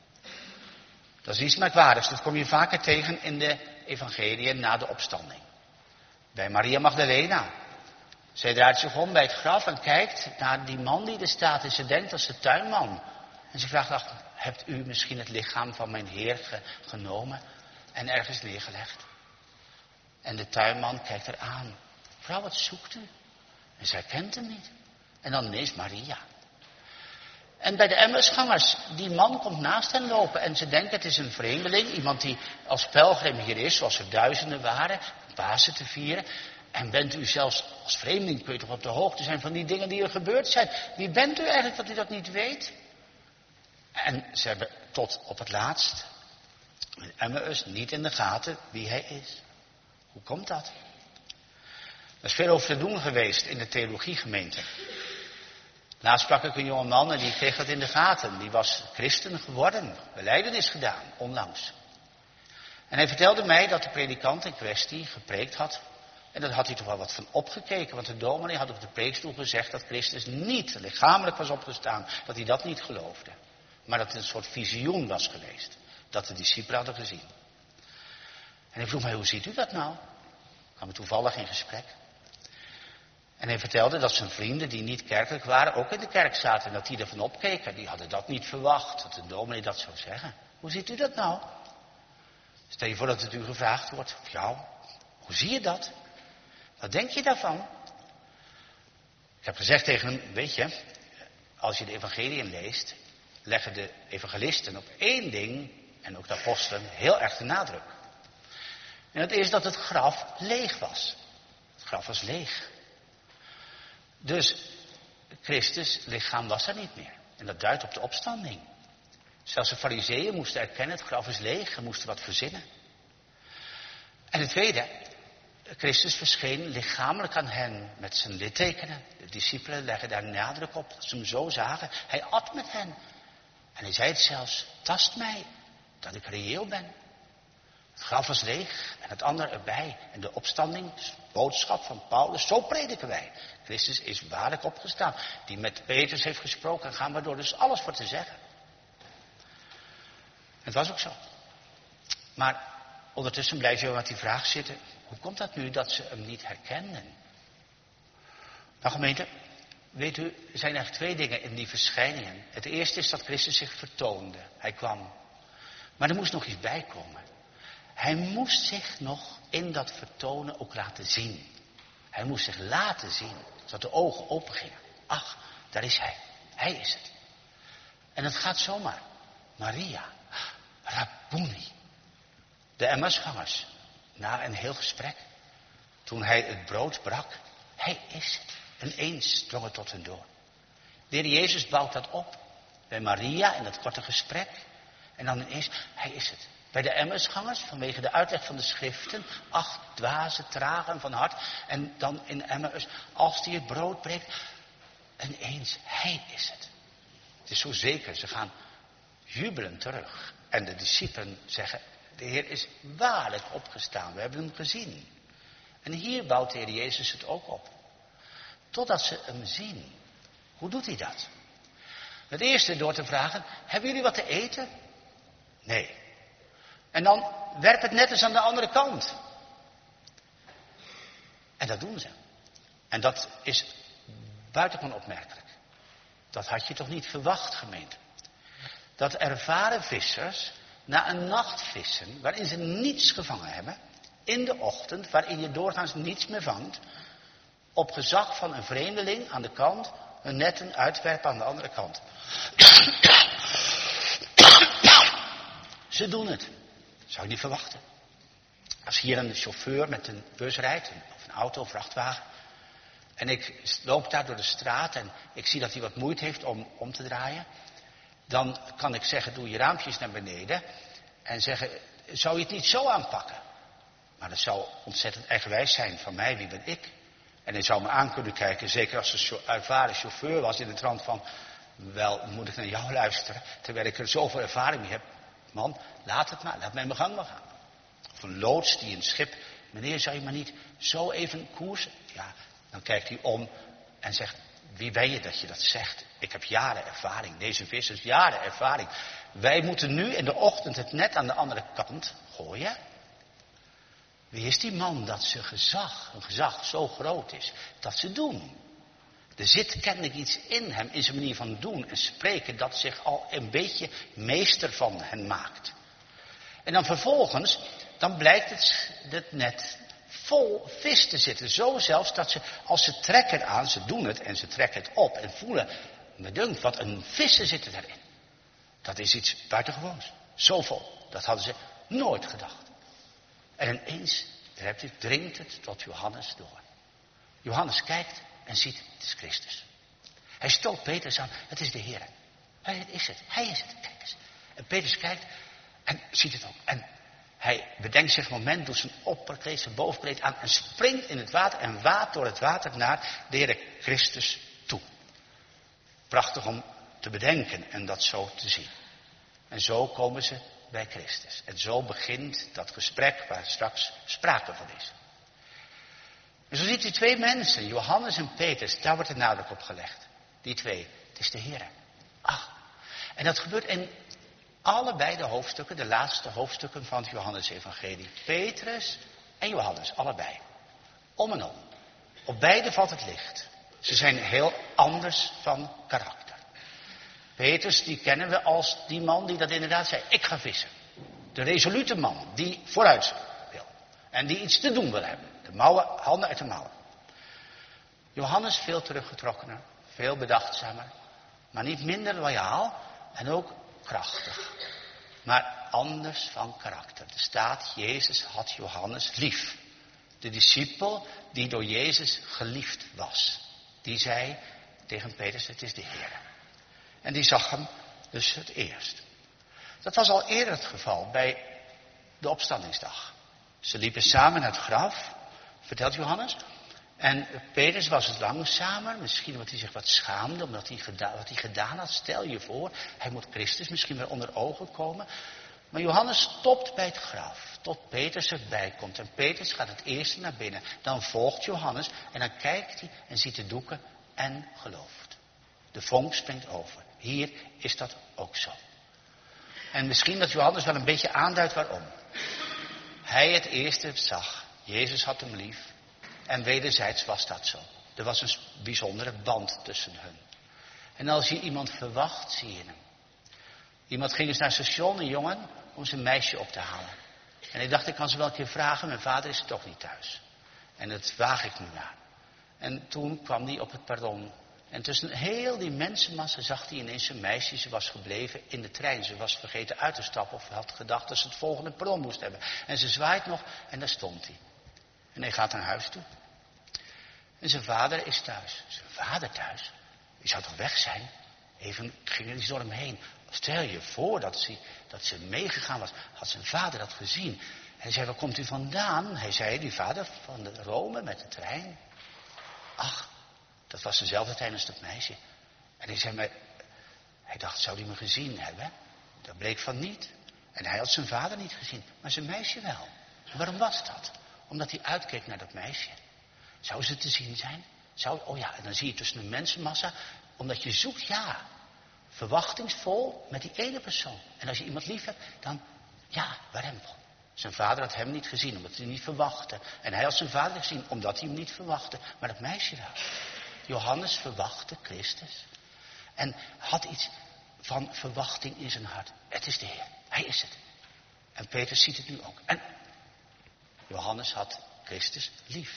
Dat is iets merkwaardigs. Dat kom je vaker tegen in de evangeliën na de opstanding. Bij Maria Magdalena. Zij draait zich om bij het graf en kijkt naar die man die er staat. En ze denkt, dat is de tuinman. En ze vraagt, ach, hebt u misschien het lichaam van mijn Heer genomen en ergens neergelegd? En de tuinman kijkt haar aan. Vrouw, wat zoekt u? En zij kent hem niet. En dan ineens Maria. En bij de Emmausgangers, die man komt naast hen lopen en ze denken het is een vreemdeling. Iemand die als pelgrim hier is, zoals er duizenden waren, Pasen te vieren. En bent u zelfs als vreemdeling, kun je toch op de hoogte zijn van die dingen die er gebeurd zijn. Wie bent u eigenlijk dat u dat niet weet? En ze hebben tot op het laatst, in Emmaus, niet in de gaten wie hij is. Hoe komt dat? Er is veel over te doen geweest in de theologiegemeente. Laatst sprak ik een jonge man en die kreeg dat in de gaten. Die was christen geworden, belijdenis gedaan, onlangs. En hij vertelde mij dat de predikant in kwestie gepreekt had. En daar had hij toch wel wat van opgekeken. Want de dominee had op de preekstoel gezegd dat Christus niet lichamelijk was opgestaan. Dat hij dat niet geloofde. Maar dat het een soort visioen was geweest. Dat de discipelen hadden gezien. En hij vroeg mij, hoe ziet u dat nou? Kwamen toevallig in gesprek. En hij vertelde dat zijn vrienden die niet kerkelijk waren ook in de kerk zaten. En dat die ervan opkeken. Die hadden dat niet verwacht. Dat de dominee dat zou zeggen. Hoe ziet u dat nou? Stel je voor dat het u gevraagd wordt. Of jou. Hoe zie je dat? Wat denk je daarvan? Ik heb gezegd tegen hem, weet je, als je de evangeliën leest, leggen de evangelisten op één ding, en ook de apostelen, heel erg de nadruk. En dat is dat het graf leeg was. Het graf was leeg. Dus Christus lichaam was er niet meer. En dat duidt op de opstanding. Zelfs de farizeeën moesten erkennen, het graf is leeg, ze moesten wat verzinnen. En het tweede, Christus verscheen lichamelijk aan hen met zijn littekenen. De discipelen leggen daar nadruk op, dat ze hem zo zagen. Hij at met hen. En hij zei het zelfs, tast mij, dat ik reëel ben. Het graf was leeg en het andere erbij. En de opstandingsboodschap van Paulus, zo prediken wij. Christus is waarlijk opgestaan. Die met Petrus heeft gesproken, en gaan we door. Dus alles voor te zeggen. Het was ook zo. Maar ondertussen blijf je met die vraag zitten. Hoe komt dat nu dat ze hem niet herkenden? Nou gemeente, Weet u, er zijn eigenlijk twee dingen in die verschijningen. Het eerste is dat Christus zich vertoonde. Hij kwam. Maar er moest nog iets bij komen. Hij moest zich nog in dat vertonen ook laten zien. Hij moest zich laten zien, zodat de ogen open gingen. Ach, daar is hij. Hij is het. En het gaat zomaar. Maria, Rabboni. De Emmausgangers, na een heel gesprek, toen hij het brood brak, hij is het. En eens drong het tot hen door. De Heer Jezus bouwt dat op. Bij Maria in dat korte gesprek. En dan ineens, hij is het. Bij de Emmausgangers, vanwege de uitleg van de schriften, 8 dwaze, tragen van hart. En dan in Emmaus, als hij het brood breekt, en eens, hij is het. Het is zo zeker, ze gaan jubelen terug. En de discipelen zeggen, de Heer is waarlijk opgestaan, we hebben hem gezien. En hier bouwt de Heer Jezus het ook op. Totdat ze hem zien. Hoe doet hij dat? Het eerste door te vragen, hebben jullie wat te eten? Nee. En dan werp het net eens aan de andere kant. En dat doen ze. En dat is buitengewoon opmerkelijk. Dat had je toch niet verwacht, gemeente? Dat ervaren vissers, na een nacht vissen, waarin ze niets gevangen hebben, in de ochtend, waarin je doorgaans niets meer vangt, op gezag van een vreemdeling aan de kant, hun netten uitwerpen aan de andere kant. Ze doen het. Zou je niet verwachten. Als hier een chauffeur met een bus rijdt, of een auto of vrachtwagen, en ik loop daar door de straat en ik zie dat hij wat moeite heeft om te draaien, dan kan ik zeggen, doe je raampjes naar beneden en zeggen, zou je het niet zo aanpakken? Maar dat zou ontzettend eigenwijs zijn van mij, wie ben ik? En hij zou me aan kunnen kijken, zeker als een ervaren chauffeur was, in de trant van, wel moet ik naar jou luisteren, terwijl ik er zoveel ervaring mee heb. Man, laat het maar, laat mij mijn gang maar gaan. Of een loods die een schip, meneer, zou je maar niet zo even koersen? Ja, dan kijkt hij om en zegt, wie ben je dat je dat zegt? Ik heb jaren ervaring, deze vissers, jaren ervaring. Wij moeten nu in de ochtend het net aan de andere kant gooien. Wie is die man dat zijn gezag zo groot is, dat ze doen? Er zit kennelijk iets in hem, in zijn manier van doen en spreken, dat zich al een beetje meester van hen maakt. En dan vervolgens, dan blijkt het net vol vis te zitten. Zo zelfs dat ze, als ze trekken aan, ze doen het en ze trekken het op en voelen, me dunkt, wat een vissen zitten erin. Dat is iets buitengewoons. Zo vol, dat hadden ze nooit gedacht. En ineens dringt het tot Johannes door. Johannes kijkt en ziet, het is Christus. Hij stoot Petrus aan, het is de Heer. Hij is het, kijk eens. En Petrus kijkt en ziet het ook. En hij bedenkt zich een moment, doet zijn opperkleed, zijn bovenkleed aan en springt in het water en waadt door het water naar de Heer Christus toe. Prachtig om te bedenken en dat zo te zien. En zo komen ze bij Christus. En zo begint dat gesprek waar straks sprake van is. En zo ziet u 2 mensen, Johannes en Petrus, daar wordt de nadruk op gelegd. Die 2, het is de Heer. Ach, en dat gebeurt in allebei de hoofdstukken, de laatste hoofdstukken van het Johannes-evangelie. Petrus en Johannes, allebei. Om en om. Op beide valt het licht. Ze zijn heel anders van karakter. Petrus, die kennen we als die man die dat inderdaad zei, ik ga vissen. De resolute man die vooruit wil. En die iets te doen wil hebben. De mouwen, handen uit de mouwen. Johannes veel teruggetrokkener, veel bedachtzamer. Maar niet minder loyaal en ook krachtig. Maar anders van karakter. Er staat, Jezus had Johannes lief. De discipel die door Jezus geliefd was. Die zei tegen Petrus, het is de Heer. En die zag hem dus het eerst. Dat was al eerder het geval bij de opstandingsdag. Ze liepen samen naar het graf, vertelt Johannes. En Petrus was het langzamer, misschien omdat hij zich wat schaamde, omdat hij wat hij gedaan had. Stel je voor, hij moet Christus misschien weer onder ogen komen. Maar Johannes stopt bij het graf, tot Petrus erbij komt. En Petrus gaat het eerste naar binnen. Dan volgt Johannes en dan kijkt hij en ziet de doeken en gelooft. De vonk springt over. Hier is dat ook zo. En misschien dat Johannes wel een beetje aanduidt waarom. Hij het eerste zag. Jezus had hem lief. En wederzijds was dat zo. Er was een bijzondere band tussen hun. En als je iemand verwacht, zie je hem. Iemand ging eens naar het station, een jongen, om zijn meisje op te halen. En ik dacht, ik kan ze wel een keer vragen, mijn vader is toch niet thuis. En dat waag ik nu maar. En toen kwam hij op het perron. En tussen heel die mensenmassa zag hij ineens een meisje. Ze was gebleven in de trein. Ze was vergeten uit te stappen of had gedacht dat ze het volgende perron moest hebben. En ze zwaait nog en daar stond hij. En hij gaat naar huis toe. En zijn vader is thuis. Zijn vader thuis? Die zou toch weg zijn? Even ging er iets door hem heen. Stel je voor dat ze meegegaan was. Had zijn vader dat gezien? En hij zei, waar komt u vandaan? Hij zei, die vader van de Rome met de trein. Ach, dat was dezelfde trein als dat meisje. En hij zei, maar hij dacht, zou hij me gezien hebben? Dat bleek van niet. En hij had zijn vader niet gezien, maar zijn meisje wel. En waarom was dat? Omdat hij uitkeek naar dat meisje. Zou ze te zien zijn? Oh ja, en dan zie je tussen de mensenmassa, omdat je zoekt, ja, verwachtingsvol met die ene persoon. En als je iemand lief hebt, dan, ja, warempel. Zijn vader had hem niet gezien, omdat hij hem niet verwachtte. En hij had zijn vader gezien, omdat hij hem niet verwachtte. Maar dat meisje wel. Johannes verwachtte Christus. En had iets van verwachting in zijn hart. Het is de Heer, hij is het. En Petrus ziet het nu ook. En Johannes had Christus lief.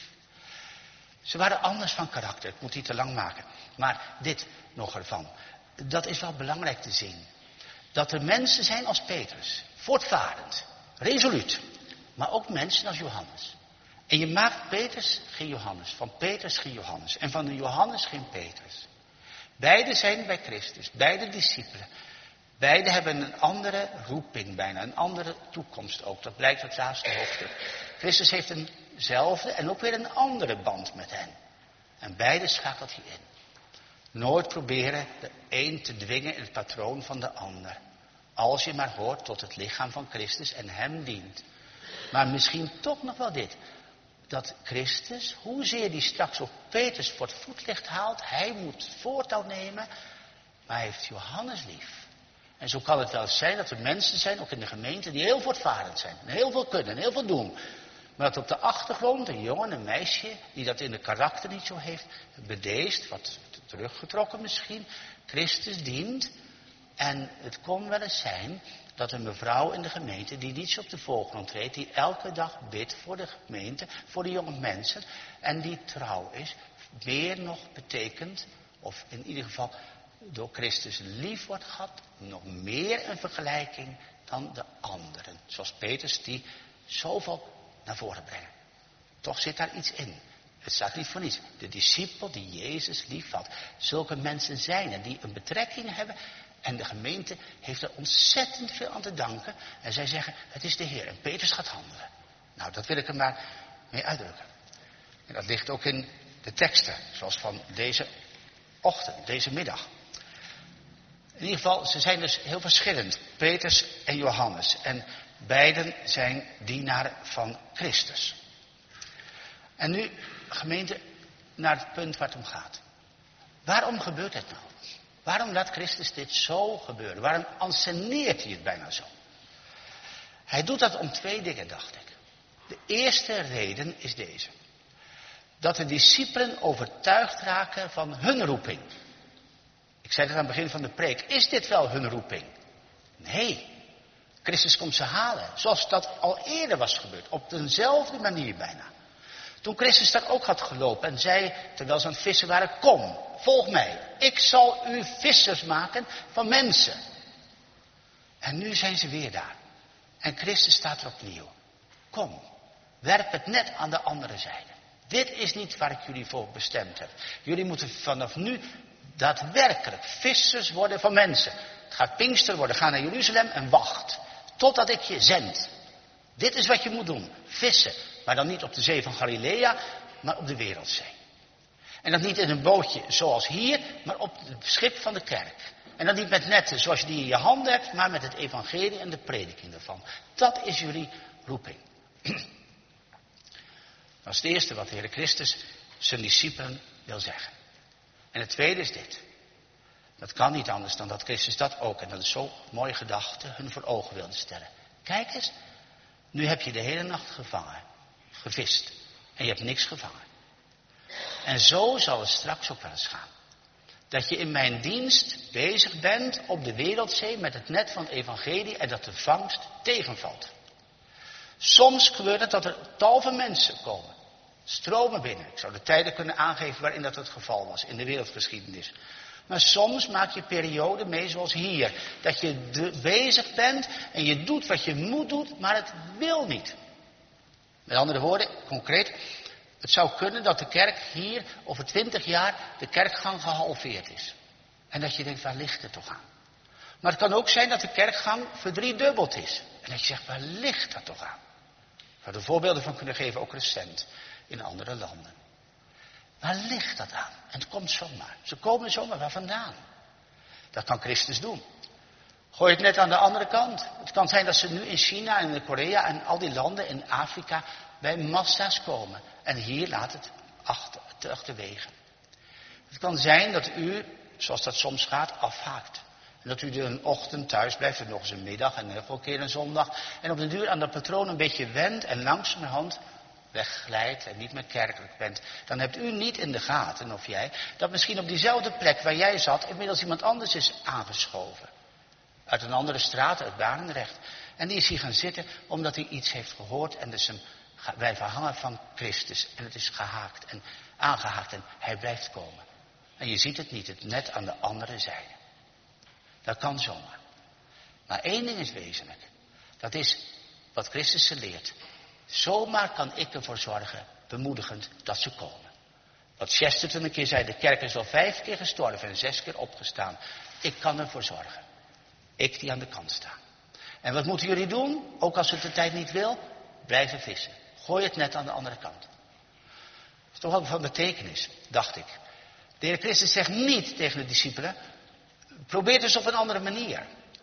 Ze waren anders van karakter, ik moet niet te lang maken. Maar dit nog ervan. Dat is wel belangrijk te zien. Dat er mensen zijn als Petrus. Voortvarend. Resoluut. Maar ook mensen als Johannes. En je maakt Petrus geen Johannes. Van Petrus geen Johannes. En van de Johannes geen Petrus. Beiden zijn bij Christus. Beide discipelen. Beiden hebben een andere roeping bijna. Een andere toekomst ook. Dat blijkt uit het laatste hoofdstuk. Christus heeft eenzelfde en ook weer een andere band met hen. En beide schakelt hij in. Nooit proberen de een te dwingen in het patroon van de ander. Als je maar hoort tot het lichaam van Christus en hem dient. Maar misschien toch nog wel dit. Dat Christus, hoezeer die straks op Petrus voor het voetlicht haalt. Hij moet voortouw nemen. Maar hij heeft Johannes lief. En zo kan het wel zijn dat er mensen zijn, ook in de gemeente, die heel voortvarend zijn. En heel veel kunnen en heel veel doen. Maar dat op de achtergrond een jongen, een meisje, die dat in de karakter niet zo heeft. Bedeesd, wat teruggetrokken misschien. Christus dient. En het kon wel eens zijn dat een mevrouw in de gemeente die niet zo op de voorgrond treedt, die elke dag bidt voor de gemeente, voor de jonge mensen, en die trouw is, meer nog betekent, of in ieder geval door Christus lief wordt gehad, nog meer een vergelijking dan de anderen. Zoals Petrus die zoveel naar voren brengen. Toch zit daar iets in. Het staat niet voor niets. De discipel die Jezus lief had. Zulke mensen zijn er die een betrekking hebben. En de gemeente heeft er ontzettend veel aan te danken. En zij zeggen, het is de Heer. En Petrus gaat handelen. Nou, dat wil ik er maar mee uitdrukken. En dat ligt ook in de teksten. Zoals van deze ochtend, deze middag. In ieder geval, ze zijn dus heel verschillend. Petrus en Johannes. En beiden zijn dienaren van Christus. En nu, gemeente, naar het punt waar het om gaat. Waarom gebeurt het nou? Waarom laat Christus dit zo gebeuren? Waarom anseneert hij het bijna zo? Hij doet dat om twee dingen, dacht ik. De eerste reden is deze. Dat de discipelen overtuigd raken van hun roeping. Ik zei het aan het begin van de preek. Is dit wel hun roeping? Nee. Christus komt ze halen. Zoals dat al eerder was gebeurd. Op dezelfde manier bijna. Toen Christus daar ook had gelopen en zei, terwijl ze aan het vissen waren, kom, volg mij. Ik zal u vissers maken van mensen. En nu zijn ze weer daar. En Christus staat er opnieuw. Kom, werp het net aan de andere zijde. Dit is niet waar ik jullie voor bestemd heb. Jullie moeten vanaf nu daadwerkelijk vissers worden van mensen. Het gaat Pinkster worden, ga naar Jeruzalem en wacht. Totdat ik je zend. Dit is wat je moet doen, vissen. Maar dan niet op de zee van Galilea, maar op de wereldzee. En dat niet in een bootje zoals hier, maar op het schip van de kerk. En dat niet met netten zoals je die in je handen hebt, maar met het evangelie en de prediking ervan. Dat is jullie roeping. Dat is het eerste wat de Heer Christus zijn discipelen wil zeggen. En het tweede is dit. Dat kan niet anders dan dat Christus dat ook, en dat is zo'n mooie gedachte, hun voor ogen wilde stellen. Kijk eens, nu heb je de hele nacht gevist. En je hebt niks gevangen. En zo zal het straks ook wel eens gaan. Dat je in mijn dienst bezig bent op de wereldzee met het net van het evangelie en dat de vangst tegenvalt. Soms gebeurt het dat er tal van mensen komen. Stromen binnen. Ik zou de tijden kunnen aangeven waarin dat het geval was in de wereldgeschiedenis. Maar soms maak je perioden mee zoals hier. Dat je bezig bent en je doet wat je moet doen, maar het wil niet. Met andere woorden, concreet. Het zou kunnen dat de kerk hier over 20 jaar de kerkgang gehalveerd is. En dat je denkt, waar ligt het toch aan? Maar het kan ook zijn dat de kerkgang verdriedubbeld is. En dat je zegt, waar ligt dat toch aan? Ik zou er voorbeelden van kunnen geven, ook recent, in andere landen. Waar ligt dat aan? En het komt zomaar. Ze komen zomaar waar vandaan. Dat kan Christus doen. Gooi het net aan de andere kant. Het kan zijn dat ze nu in China en in Korea en al die landen in Afrika bij massa's komen. En hier laat het achterwege. Het kan zijn dat u, zoals dat soms gaat, afhaakt. En dat u een ochtend thuis blijft en nog eens een middag en nog een keer een zondag. En op de duur aan dat patroon een beetje wendt en langzamerhand wegglijdt en niet meer kerkelijk bent. Dan hebt u niet in de gaten, of jij, dat misschien op diezelfde plek waar jij zat inmiddels iemand anders is aangeschoven. Uit een andere straat, uit Barendrecht. En die is hier gaan zitten omdat hij iets heeft gehoord en dus hem blijven hangen van Christus. En het is gehaakt en aangehaakt en hij blijft komen. En je ziet het niet, het net aan de andere zijde. Dat kan zomaar. Maar één ding is wezenlijk. Dat is wat Christus ze leert. Zomaar kan ik ervoor zorgen, bemoedigend, dat ze komen. Wat Chesterton een keer zei, de kerk is al 5 keer gestorven en 6 keer opgestaan. Ik kan ervoor zorgen. Ik die aan de kant sta. En wat moeten jullie doen? Ook als het de tijd niet wil, blijven vissen. Gooi het net aan de andere kant. Dat is toch ook van betekenis, dacht ik. De Heer Christus zegt niet tegen de discipelen, probeer het eens op een andere manier.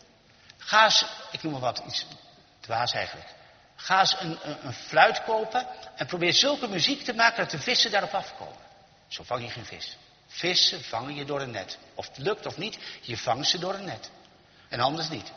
Ga eens, ik noem maar wat, iets dwaas eigenlijk. Ga eens een fluit kopen en probeer zulke muziek te maken dat de vissen daarop afkomen. Zo vang je geen vis. Vissen vangen je door een net. Of het lukt of niet, je vangt ze door een net. En anders niet.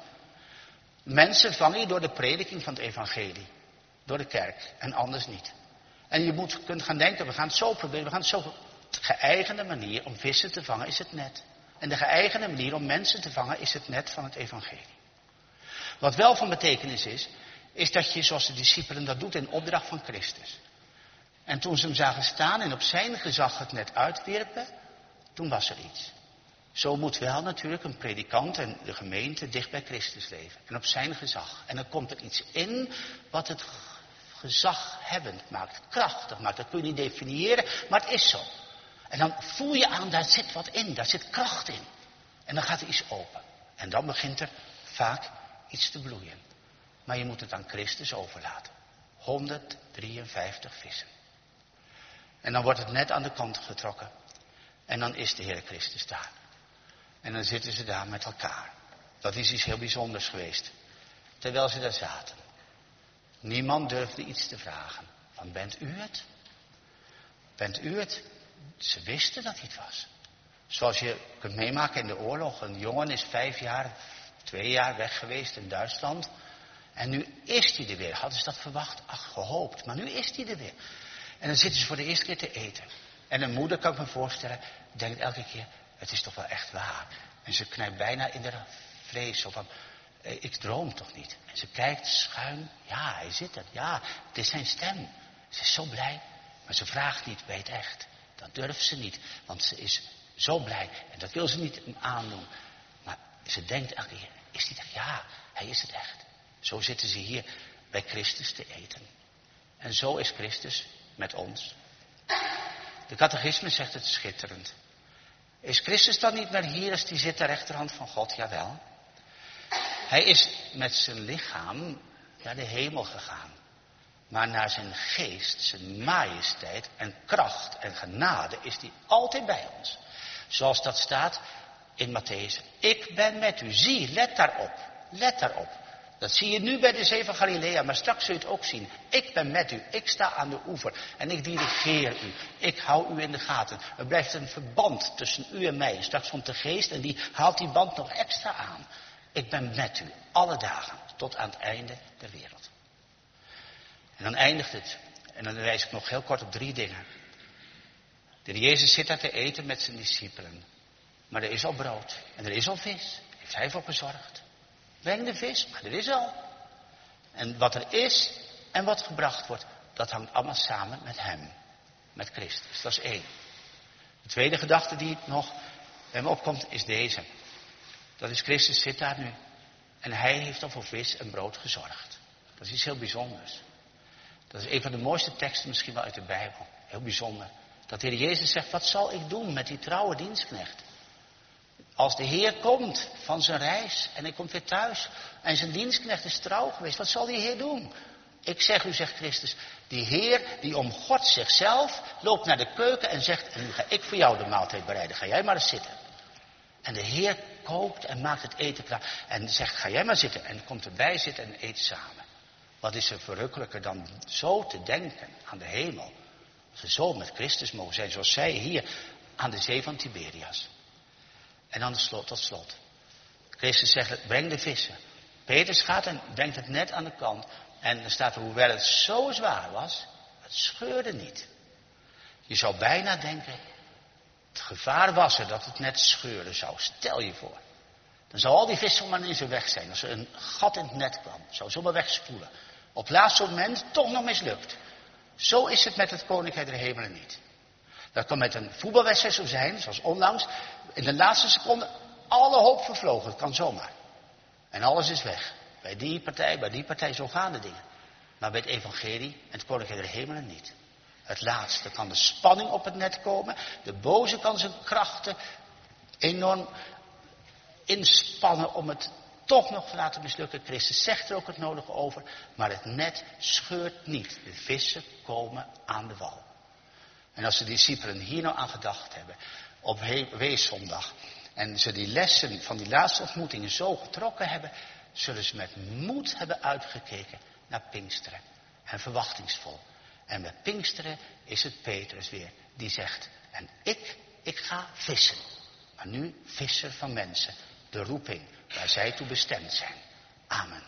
Mensen vangen je door de prediking van het evangelie. Door de kerk. En anders niet. En je kunt gaan denken, we gaan het zo proberen, we gaan het zo. De geëigende manier om vissen te vangen is het net. En de geëigende manier om mensen te vangen is het net van het evangelie. Wat wel van betekenis is dat je zoals de discipelen dat doet in opdracht van Christus. En toen ze hem zagen staan en op zijn gezag het net uitwierpen, toen was er iets. Zo moet wel natuurlijk een predikant en de gemeente dicht bij Christus leven. En op zijn gezag. En dan komt er iets in wat het gezaghebbend maakt, krachtig maakt. Dat kun je niet definiëren, maar het is zo. En dan voel je aan, daar zit wat in, daar zit kracht in. En dan gaat er iets open. En dan begint er vaak iets te bloeien. Maar je moet het aan Christus overlaten. 153 vissen. En dan wordt het net aan de kant getrokken. En dan is de Heer Christus daar. En dan zitten ze daar met elkaar. Dat is iets heel bijzonders geweest. Terwijl ze daar zaten. Niemand durfde iets te vragen. Van, bent u het? Bent u het? Ze wisten dat hij het was. Zoals je kunt meemaken in de oorlog. Een jongen is 2 jaar weg geweest in Duitsland. En nu is hij er weer. Hadden ze dat verwacht? Ach, gehoopt. Maar nu is hij er weer. En dan zitten ze voor de eerste keer te eten. En een moeder, kan ik me voorstellen, denkt elke keer, het is toch wel echt waar. En ze knijpt bijna in de vrees. Zo van, ik droom toch niet. En ze kijkt schuin. Ja, hij zit er. Ja, het is zijn stem. Ze is zo blij. Maar ze vraagt niet, ben je het echt? Dat durft ze niet. Want ze is zo blij. En dat wil ze niet aandoen. Maar ze denkt elke keer, is hij echt? Ja, hij is het echt. Zo zitten ze hier bij Christus te eten. En zo is Christus met ons. De catechisme zegt het schitterend. Is Christus dan niet meer hier als die zit ter rechterhand van God? Jawel. Hij is met zijn lichaam naar de hemel gegaan. Maar naar zijn geest, zijn majesteit en kracht en genade is hij altijd bij ons. Zoals dat staat in Matthäus. Ik ben met u. Zie, let daarop. Let daarop. Dat zie je nu bij de zee van Galilea, maar straks zul je het ook zien. Ik ben met u, ik sta aan de oever en ik dirigeer u. Ik hou u in de gaten. Er blijft een verband tussen u en mij. Straks komt de geest en die haalt die band nog extra aan. Ik ben met u, alle dagen, tot aan het einde der wereld. En dan eindigt het. En dan wijs ik nog heel kort op 3 dingen. De Jezus zit daar te eten met zijn discipelen. Maar er is al brood en er is al vis. Heeft hij voor gezorgd. Breng de vis, maar er is al. En wat er is en wat gebracht wordt, dat hangt allemaal samen met hem. Met Christus. Dat is één. De tweede gedachte die nog bij me opkomt is deze. Dat is Christus zit daar nu. En hij heeft al voor vis en brood gezorgd. Dat is iets heel bijzonders. Dat is een van de mooiste teksten misschien wel uit de Bijbel. Heel bijzonder. Dat de Heer Jezus zegt, wat zal ik doen met die trouwe dienstknecht? Als de Heer komt van zijn reis en hij komt weer thuis en zijn dienstknecht is trouw geweest, wat zal die Heer doen? Ik zeg u, zegt Christus, die Heer die om God zichzelf loopt naar de keuken en zegt, en nu ga ik voor jou de maaltijd bereiden, ga jij maar eens zitten. En de Heer kookt en maakt het eten klaar en zegt, ga jij maar zitten en komt erbij zitten en eet samen. Wat is er verrukkelijker dan zo te denken aan de hemel? Als we zo met Christus mogen zijn, zoals zij hier aan de zee van Tiberias. En dan tot slot. Christus zegt, breng de vissen. Petrus gaat en brengt het net aan de kant. En er staat er, hoewel het zo zwaar was, het scheurde niet. Je zou bijna denken, het gevaar was er dat het net scheuren zou. Stel je voor. Dan zou al die vis zomaar in zijn weg zijn. Als er een gat in het net kwam, zou zomaar wegspoelen. Op het laatste moment toch nog mislukt. Zo is het met het Koninkrijk der Hemelen niet. Dat kan met een voetbalwedstrijd zo zijn, zoals onlangs. In de laatste seconde alle hoop vervlogen. Het kan zomaar. En alles is weg. Bij die partij, zo gaan de dingen. Maar bij het evangelie en het Koninkrijk der Hemelen niet. Het laatste kan de spanning op het net komen. De boze kan zijn krachten enorm inspannen om het toch nog te laten mislukken. Christus zegt er ook het nodige over. Maar het net scheurt niet. De vissen komen aan de wal. En als de discipelen hier nou aan gedacht hebben, op Weeszondag, en ze die lessen van die laatste ontmoetingen zo getrokken hebben, zullen ze met moed hebben uitgekeken naar Pinksteren. En verwachtingsvol. En met Pinksteren is het Petrus weer, die zegt, en ik ga vissen. Maar nu visser van mensen, de roeping waar zij toe bestemd zijn. Amen.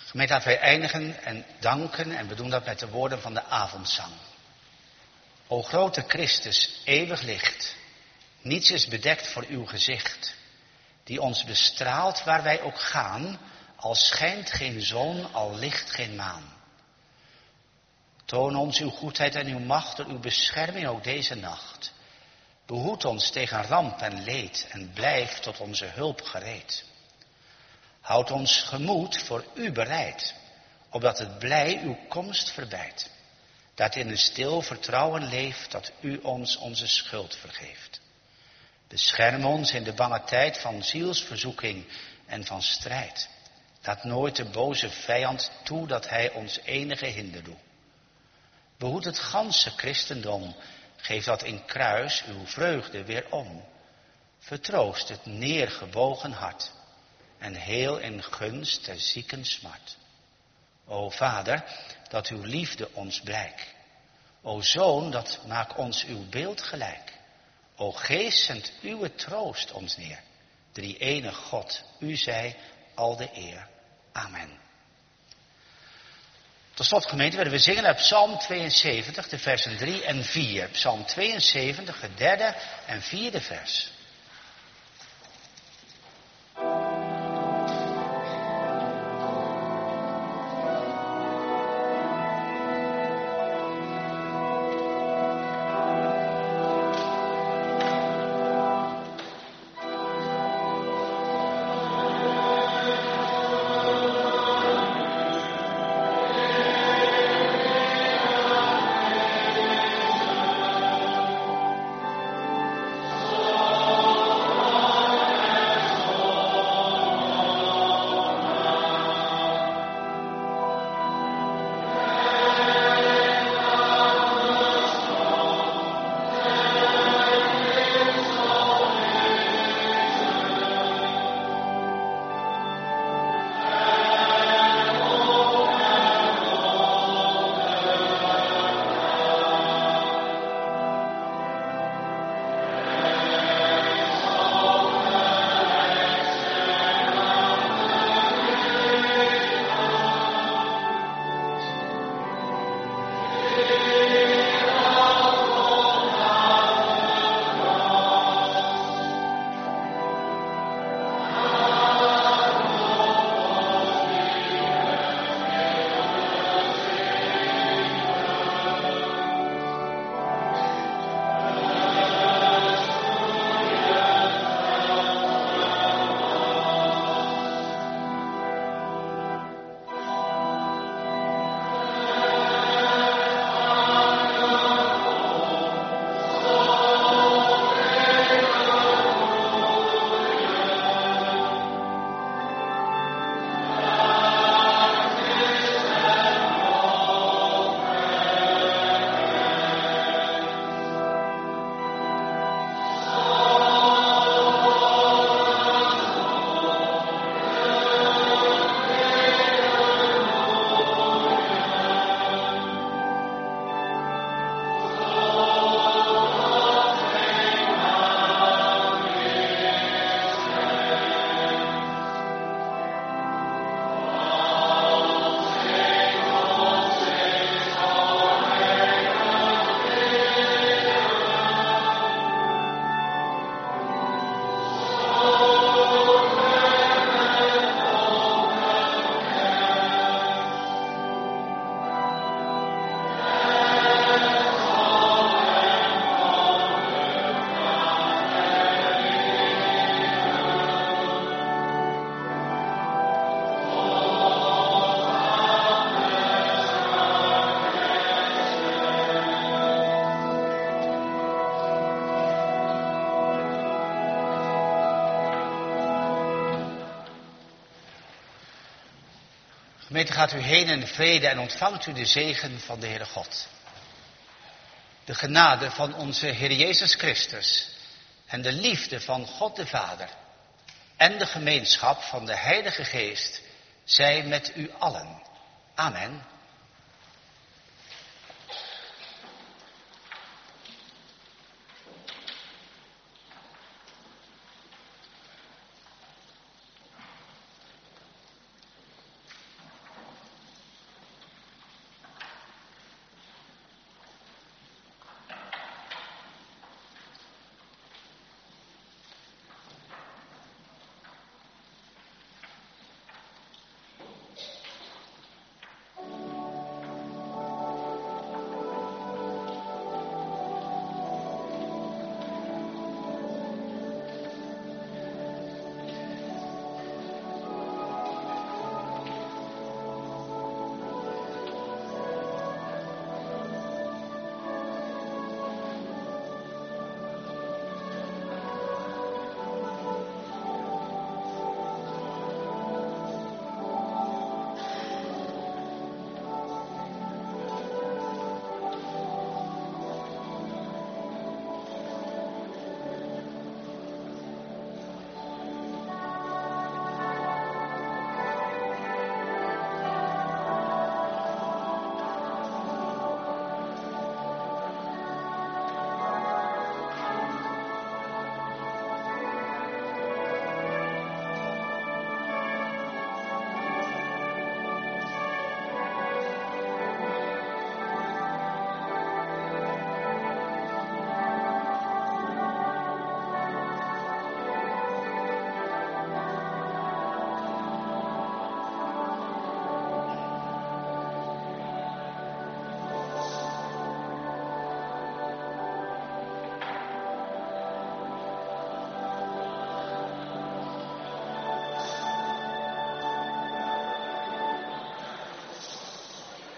Gemeente, laten wij eindigen en danken, en we doen dat met de woorden van de avondzang. O grote Christus, eeuwig licht, niets is bedekt voor uw gezicht, die ons bestraalt waar wij ook gaan, al schijnt geen zon, al licht geen maan. Toon ons uw goedheid en uw macht door uw bescherming ook deze nacht. Behoed ons tegen ramp en leed en blijf tot onze hulp gereed. Houd ons gemoed voor u bereid, opdat het blij uw komst verbijt. Dat in een stil vertrouwen leeft dat u ons onze schuld vergeeft. Bescherm ons in de bange tijd van zielsverzoeking en van strijd. Laat nooit de boze vijand toe dat hij ons enige hinder doet. Behoed het ganse christendom, geef dat in kruis uw vreugde weer om. Vertroost het neergebogen hart en heel in gunst der zieken smart. O Vader, dat uw liefde ons blijk. O Zoon, dat maak ons uw beeld gelijk. O Geest, zendt uw troost ons neer. Drie ene God, u zij al de eer. Amen. Tot slot, gemeente, willen we zingen uit Psalm 72, de versen 3 en 4. Psalm 72, het derde en vierde vers. Gemeente, gaat u heen in vrede en ontvangt u de zegen van de Heere God. De genade van onze Heer Jezus Christus en de liefde van God de Vader en de gemeenschap van de Heilige Geest zij met u allen. Amen.